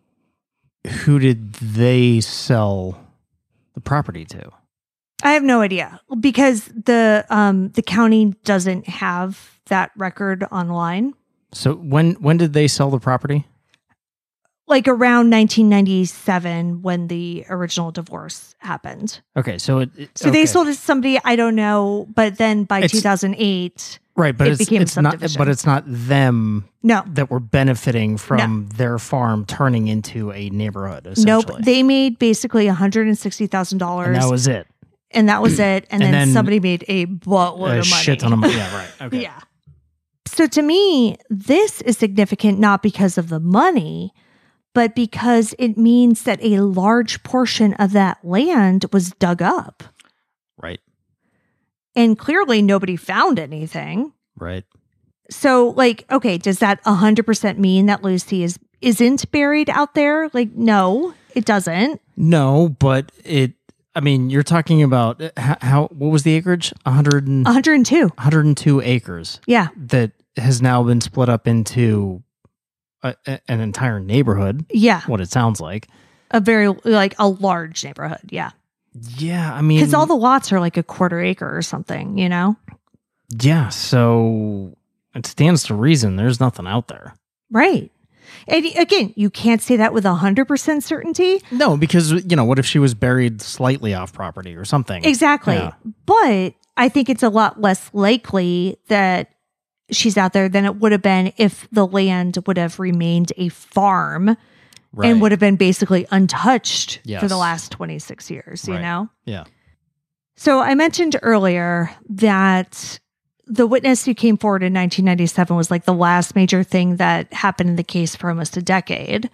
who did they sell the property to? I have no idea because the county doesn't have that record online. So when did they sell the property? Like around 1997 when the original divorce happened. Okay, so they sold it to somebody, I don't know, but then by 2008, right, but it became subdivision. But it's not them that were benefiting from their farm turning into a neighborhood, essentially. Nope, they made basically $160,000. And that was it. And that was it. And then somebody made a buttload of money. A shit ton of money. Yeah, right. Okay. Yeah. So to me, this is significant not because of the money, but because it means that a large portion of that land was dug up. Right. And clearly nobody found anything. Right. So okay, does that 100% mean that Lucy isn't buried out there? No, it doesn't. No, but you're talking about what was the acreage? 102. 102 acres. Yeah. That has now been split up into an entire neighborhood. Yeah. What it sounds like. A very, a large neighborhood. Yeah. Yeah. Because all the lots are like a quarter acre or something, Yeah. So it stands to reason there's nothing out there. Right. And again, you can't say that with 100% certainty. No, because, what if she was buried slightly off property or something? Exactly. Yeah. But I think it's a lot less likely that she's out there than it would have been if the land would have remained a farm and would have been basically untouched for the last 26 years, Yeah. So I mentioned earlier that the witness who came forward in 1997 was the last major thing that happened in the case for almost a decade.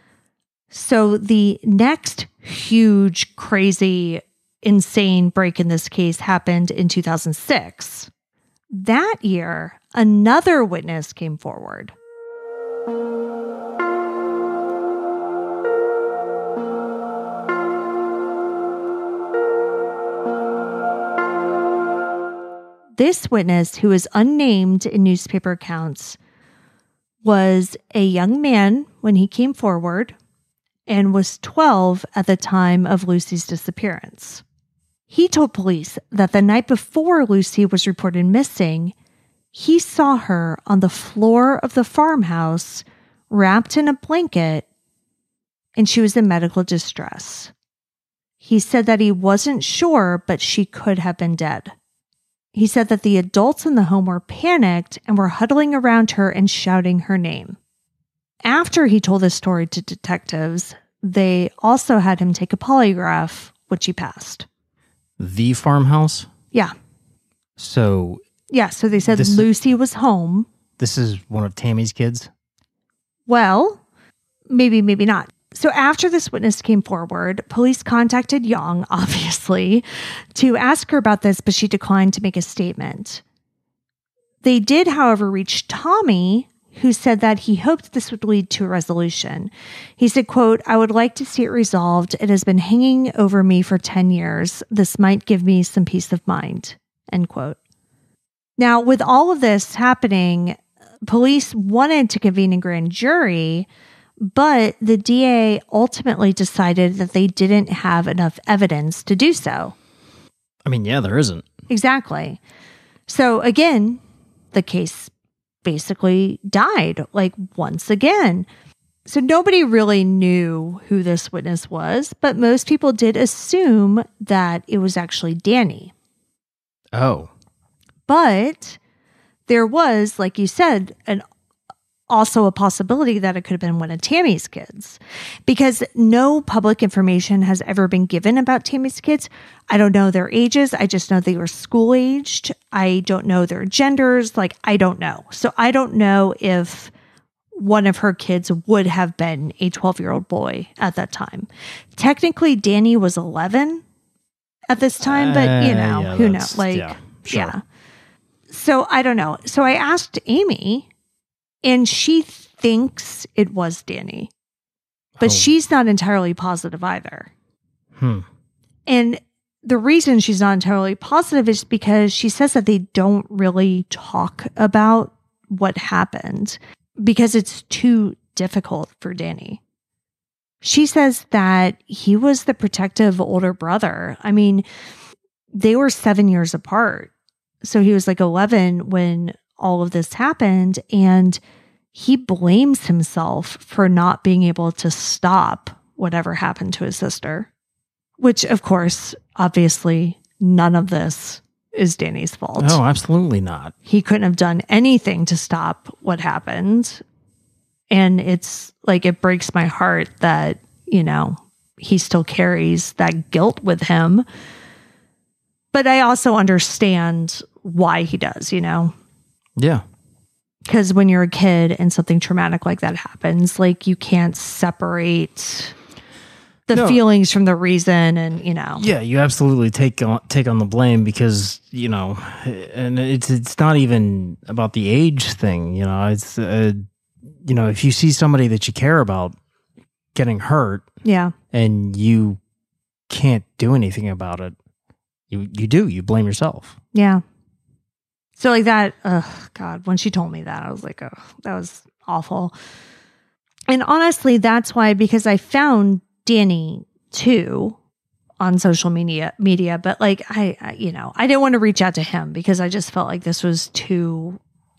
So the next huge, crazy, insane break in this case happened in 2006. That year, another witness came forward. This witness, who is unnamed in newspaper accounts, was a young man when he came forward and was 12 at the time of Lucy's disappearance. He told police that the night before Lucy was reported missing, he saw her on the floor of the farmhouse wrapped in a blanket, and she was in medical distress. He said that he wasn't sure, but she could have been dead. He said that the adults in the home were panicked and were huddling around her and shouting her name. After he told this story to detectives, they also had him take a polygraph, which he passed. The farmhouse? Yeah. So... Yeah, so they said Lucy was home. This is one of Tammy's kids? Well, maybe not. So after this witness came forward, police contacted Young, obviously, to ask her about this, but she declined to make a statement. They did, however, reach Tommy, who said that he hoped this would lead to a resolution. He said, quote, "I would like to see it resolved. It has been hanging over me for 10 years. This might give me some peace of mind," end quote. Now, with all of this happening, police wanted to convene a grand jury, but the DA ultimately decided that they didn't have enough evidence to do so. I mean, yeah, there isn't. Exactly. So again, the case basically died, like once again. So nobody really knew who this witness was, but most people did assume that it was actually Danny. Oh. But there was, like you said, also a possibility that it could have been one of Tammy's kids, because no public information has ever been given about Tammy's kids. I don't know their ages. I just know they were school-aged. I don't know their genders. Like, I don't know. So I don't know if one of her kids would have been a 12-year-old boy at that time. Technically, Danny was 11 at this time, but, who knows? Like, yeah. So I don't know. So I asked Amy, and she thinks it was Danny, but she's not entirely positive either. And the reason she's not entirely positive is because she says that they don't really talk about what happened because it's too difficult for Danny. She says that he was the protective older brother. I mean, they were 7 years apart. So he was like 11 when all of this happened, and he blames himself for not being able to stop whatever happened to his sister, which, of course, obviously, none of this is Danny's fault. No, absolutely not. He couldn't have done anything to stop what happened. And it's like, it breaks my heart that, he still carries that guilt with him. But I also understand why he does, Yeah. Because when you're a kid and something traumatic like that happens, like, you can't separate the feelings from the reason, and Yeah, you absolutely take on the blame because and it's not even about the age thing. It's if you see somebody that you care about getting hurt, yeah, and you can't do anything about it, you blame yourself. Yeah. So like that, God, when she told me that, I was like, oh, that was awful. And honestly, that's why, because I found Danny too on social media, but like, I didn't want to reach out to him because I just felt like this was too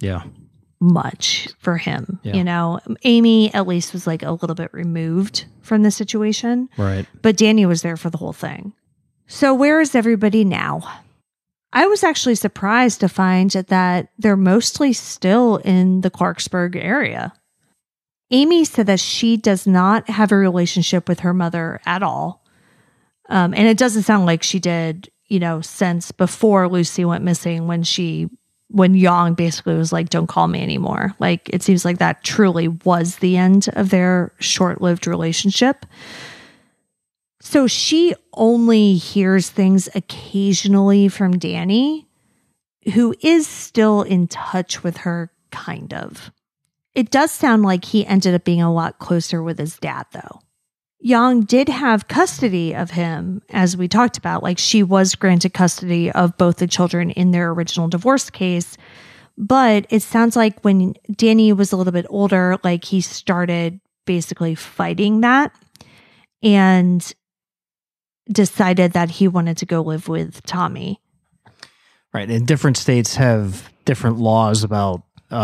much for him. Yeah. Amy at least was like a little bit removed from the situation. Right. But Danny was there for the whole thing. So where is everybody now? I was actually surprised to find that they're mostly still in the Clarksburg area. Amy said that she does not have a relationship with her mother at all. And it doesn't sound like she did, since before Lucy went missing, when Yang basically was like, "Don't call me anymore." Like, it seems like that truly was the end of their short-lived relationship. So she only hears things occasionally from Danny, who is still in touch with her, kind of. It does sound like he ended up being a lot closer with his dad, though. Yang did have custody of him, as we talked about. Like, she was granted custody of both the children in their original divorce case. But it sounds like when Danny was a little bit older, like, he started basically fighting that and decided that he wanted to go live with Tommy. Right. And different states have different laws about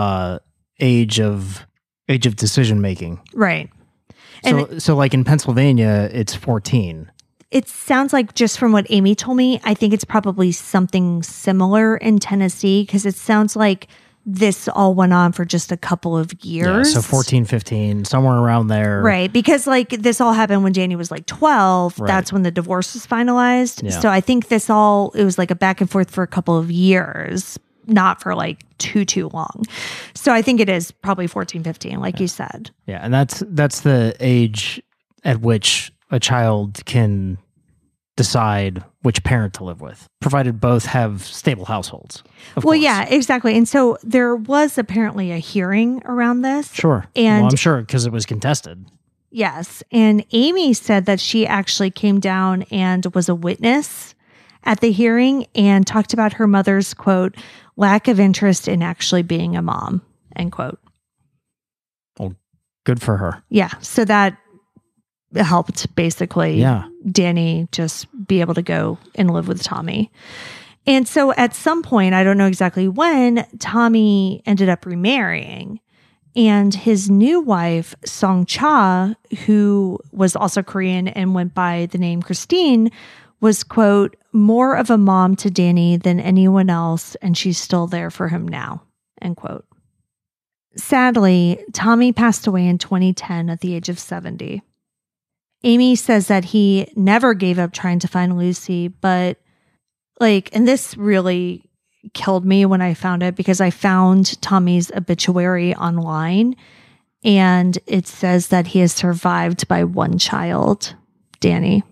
age of decision making. Right. So like in Pennsylvania, it's 14. It sounds like, just from what Amy told me, I think it's probably something similar in Tennessee, because it sounds like this all went on for just a couple of years. Yeah, so 14, 15, somewhere around there. Right. Because like this all happened when Danny was like 12. Right. That's when the divorce was finalized. Yeah. So I think it was like a back and forth for a couple of years, not for like too long. So I think it is probably 14, 15, like you said. Yeah. And that's the age at which a child can decide which parent to live with, provided both have stable households. Well, course. Yeah, exactly. And so there was apparently a hearing around this. Sure. And I'm sure because it was contested. Yes. And Amy said that she actually came down and was a witness at the hearing and talked about her mother's, quote, lack of interest in actually being a mom, end quote. Well, good for her. Yeah. So that helped basically Danny just be able to go and live with Tommy. And so at some point, I don't know exactly when, Tommy ended up remarrying. And his new wife, Song Cha, who was also Korean and went by the name Christine, was, quote, more of a mom to Danny than anyone else, and she's still there for him now, end quote. Sadly, Tommy passed away in 2010 at the age of 70. Amy says that he never gave up trying to find Lucy, but and this really killed me when I found it because I found Tommy's obituary online and it says that he is survived by one child, Danny.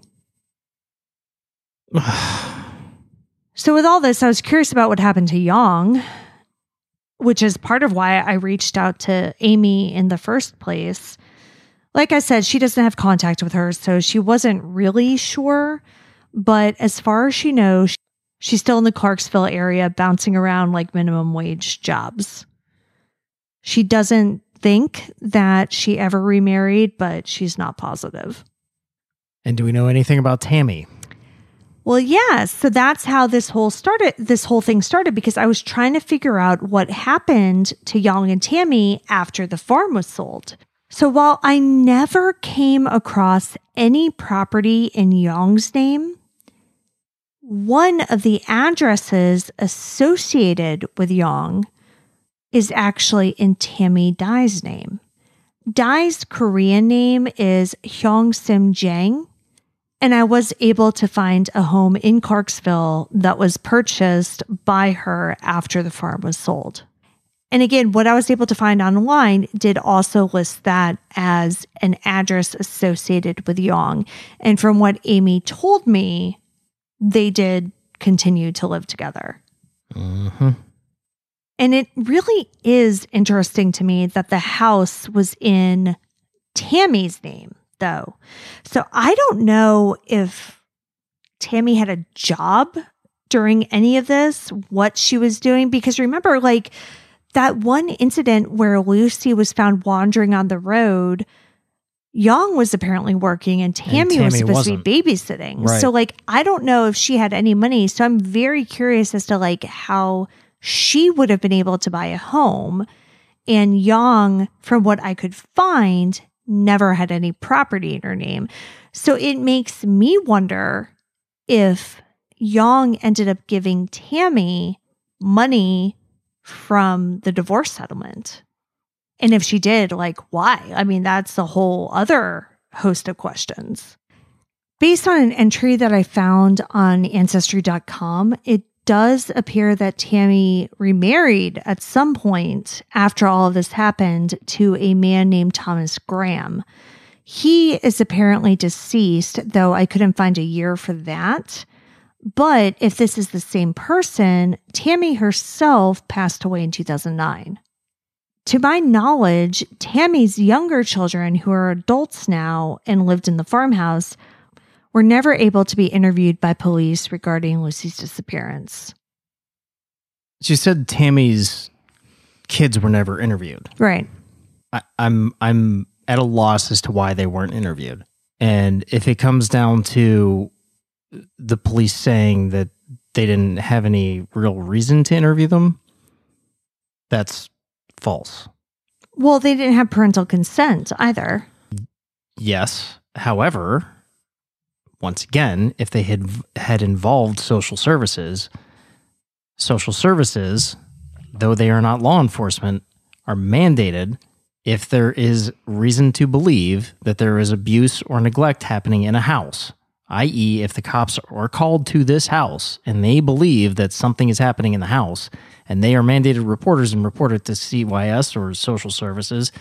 So with all this, I was curious about what happened to Yong, which is part of why I reached out to Amy in the first place. Like I said, she doesn't have contact with her, so she wasn't really sure. But as far as she knows, she's still in the Clarksville area, bouncing around like minimum wage jobs. She doesn't think that she ever remarried, but she's not positive. And do we know anything about Tammy? Well, yeah. So that's how this whole thing started, because I was trying to figure out what happened to Yong and Tammy after the farm was sold. So while I never came across any property in Yong's name, one of the addresses associated with Yong is actually in Tammy Dai's name. Dai's Korean name is Hyung Sim Jang, and I was able to find a home in Clarksville that was purchased by her after the farm was sold. And again, what I was able to find online did also list that as an address associated with Yong. And from what Amy told me, they did continue to live together. Mm-hmm. And it really is interesting to me that the house was in Tammy's name, though. So I don't know if Tammy had a job during any of this, what she was doing. Because remember, that one incident where Lucy was found wandering on the road, Yong was apparently working and Tammy was supposed to be babysitting. Right. So I don't know if she had any money. So I'm very curious as to how she would have been able to buy a home. And Yong, from what I could find, never had any property in her name. So it makes me wonder if Yong ended up giving Tammy money from the divorce settlement. And if she did, why? I mean, that's a whole other host of questions. Based on an entry that I found on Ancestry.com, it does appear that Tammy remarried at some point after all of this happened to a man named Thomas Graham. He is apparently deceased, though I couldn't find a year for that. But if this is the same person, Tammy herself passed away in 2009. To my knowledge, Tammy's younger children, who are adults now and lived in the farmhouse, were never able to be interviewed by police regarding Lucy's disappearance. She said Tammy's kids were never interviewed. Right. I'm at a loss as to why they weren't interviewed. And if it comes down to the police saying that they didn't have any real reason to interview them, that's false. Well, they didn't have parental consent either. Yes. However, once again, if they had involved social services, though they are not law enforcement, are mandated if there is reason to believe that there is abuse or neglect happening in a house, i.e., if the cops are called to this house and they believe that something is happening in the house and they are mandated reporters and report it to CYS or social services,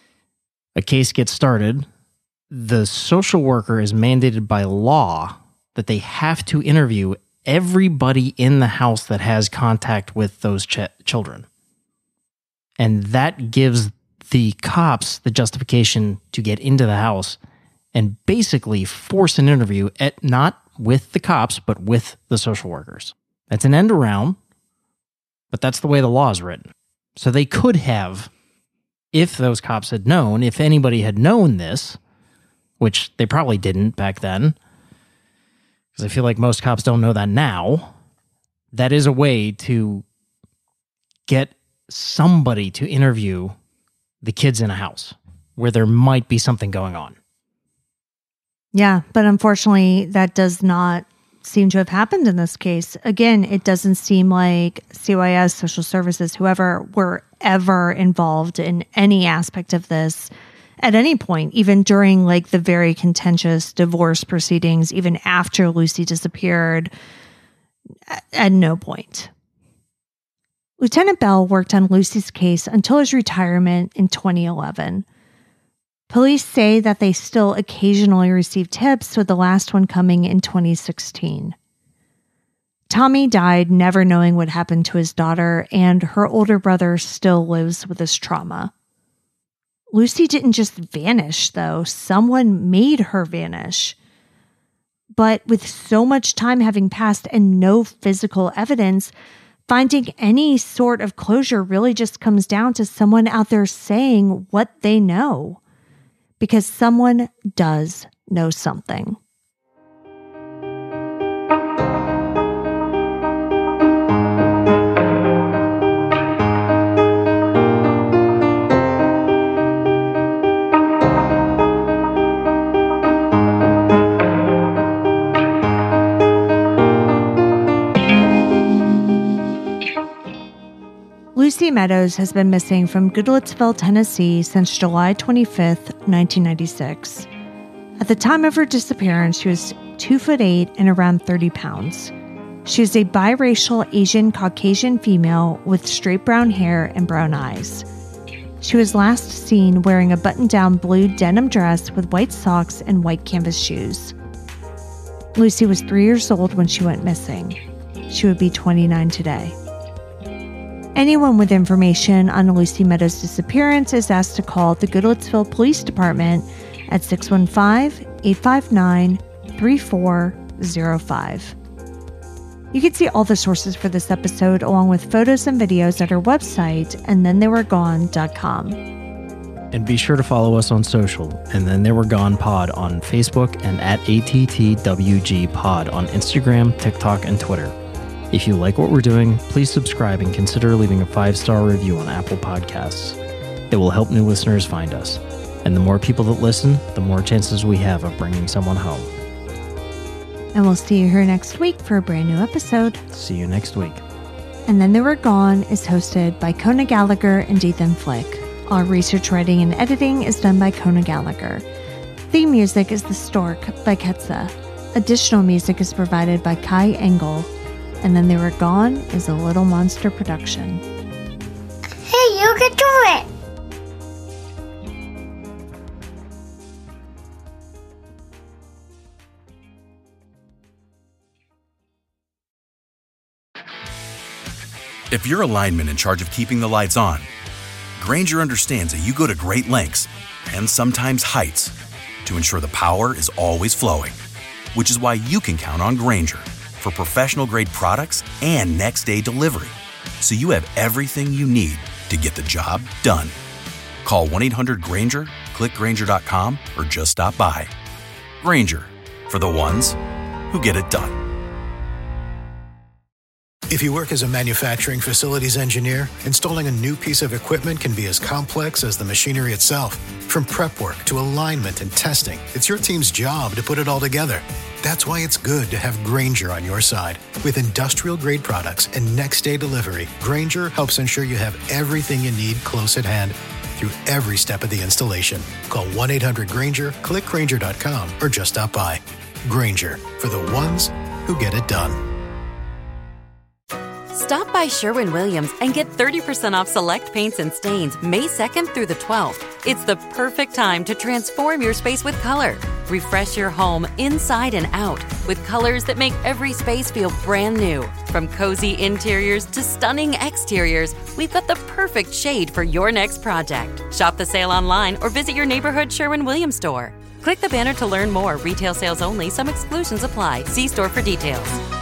a case gets started. The social worker is mandated by law. that they have to interview everybody in the house that has contact with those children. And that gives the cops the justification to get into the house and basically force an interview not with the cops, but with the social workers. That's an end around, but that's the way the law is written. So they could have, if those cops had known, if anybody had known this, which they probably didn't back then, because I feel like most cops don't know that now, that is a way to get somebody to interview the kids in a house where there might be something going on. Yeah, but unfortunately, that does not seem to have happened in this case. Again, it doesn't seem like CYS, social services, whoever, were ever involved in any aspect of this at any point, even during like the very contentious divorce proceedings, even after Lucy disappeared, at no point. Lieutenant Bell worked on Lucy's case until his retirement in 2011. Police say that they still occasionally receive tips, with the last one coming in 2016. Tommy died never knowing what happened to his daughter, and her older brother still lives with this trauma. Lucy didn't just vanish, though. Someone made her vanish. But with so much time having passed and no physical evidence, finding any sort of closure really just comes down to someone out there saying what they know. Because someone does know something. Lucy Meadows has been missing from Goodlettsville, Tennessee since July 25th, 1996. At the time of her disappearance, she was 2'8" and around 30 pounds. She is a biracial Asian Caucasian female with straight brown hair and brown eyes. She was last seen wearing a button-down blue denim dress with white socks and white canvas shoes. Lucy was 3 years old when she went missing. She would be 29 today. Anyone with information on Lucy Meadows' disappearance is asked to call the Goodlettsville Police Department at 615-859-3405. You can see all the sources for this episode along with photos and videos at our website, andthentheyweregone.com. And be sure to follow us on social, And Then They Were Gone Pod on Facebook and at ATTWG Pod on Instagram, TikTok, and Twitter. If you like what we're doing, please subscribe and consider leaving a 5-star review on Apple Podcasts. It will help new listeners find us. And the more people that listen, the more chances we have of bringing someone home. And we'll see you here next week for a brand new episode. See you next week. And Then They Were Gone is hosted by Kona Gallagher and Ethan Flick. Our research, writing, and editing is done by Kona Gallagher. Theme music is The Stork by Ketsa. Additional music is provided by Kai Engel. And Then They Were Gone is a Little Monster production. Hey, you can do it! If you're a lineman in charge of keeping the lights on, Grainger understands that you go to great lengths, and sometimes heights, to ensure the power is always flowing. Which is why you can count on Grainger for professional-grade products and next-day delivery, so you have everything you need to get the job done. Call 1-800-GRAINGER, click Grainger.com, or just stop by. Grainger, for the ones who get it done. If you work as a manufacturing facilities engineer, installing a new piece of equipment can be as complex as the machinery itself. From prep work to alignment and testing, it's your team's job to put it all together. That's why it's good to have Grainger on your side. With industrial-grade products and next-day delivery, Grainger helps ensure you have everything you need close at hand through every step of the installation. Call 1-800-GRAINGER, click Grainger.com, or just stop by. Grainger, for the ones who get it done. Stop by Sherwin-Williams and get 30% off select paints and stains May 2nd through the 12th. It's the perfect time to transform your space with color. Refresh your home inside and out with colors that make every space feel brand new. From cozy interiors to stunning exteriors, we've got the perfect shade for your next project. Shop the sale online or visit your neighborhood Sherwin-Williams store. Click the banner to learn more. Retail sales only. Some exclusions apply. See store for details.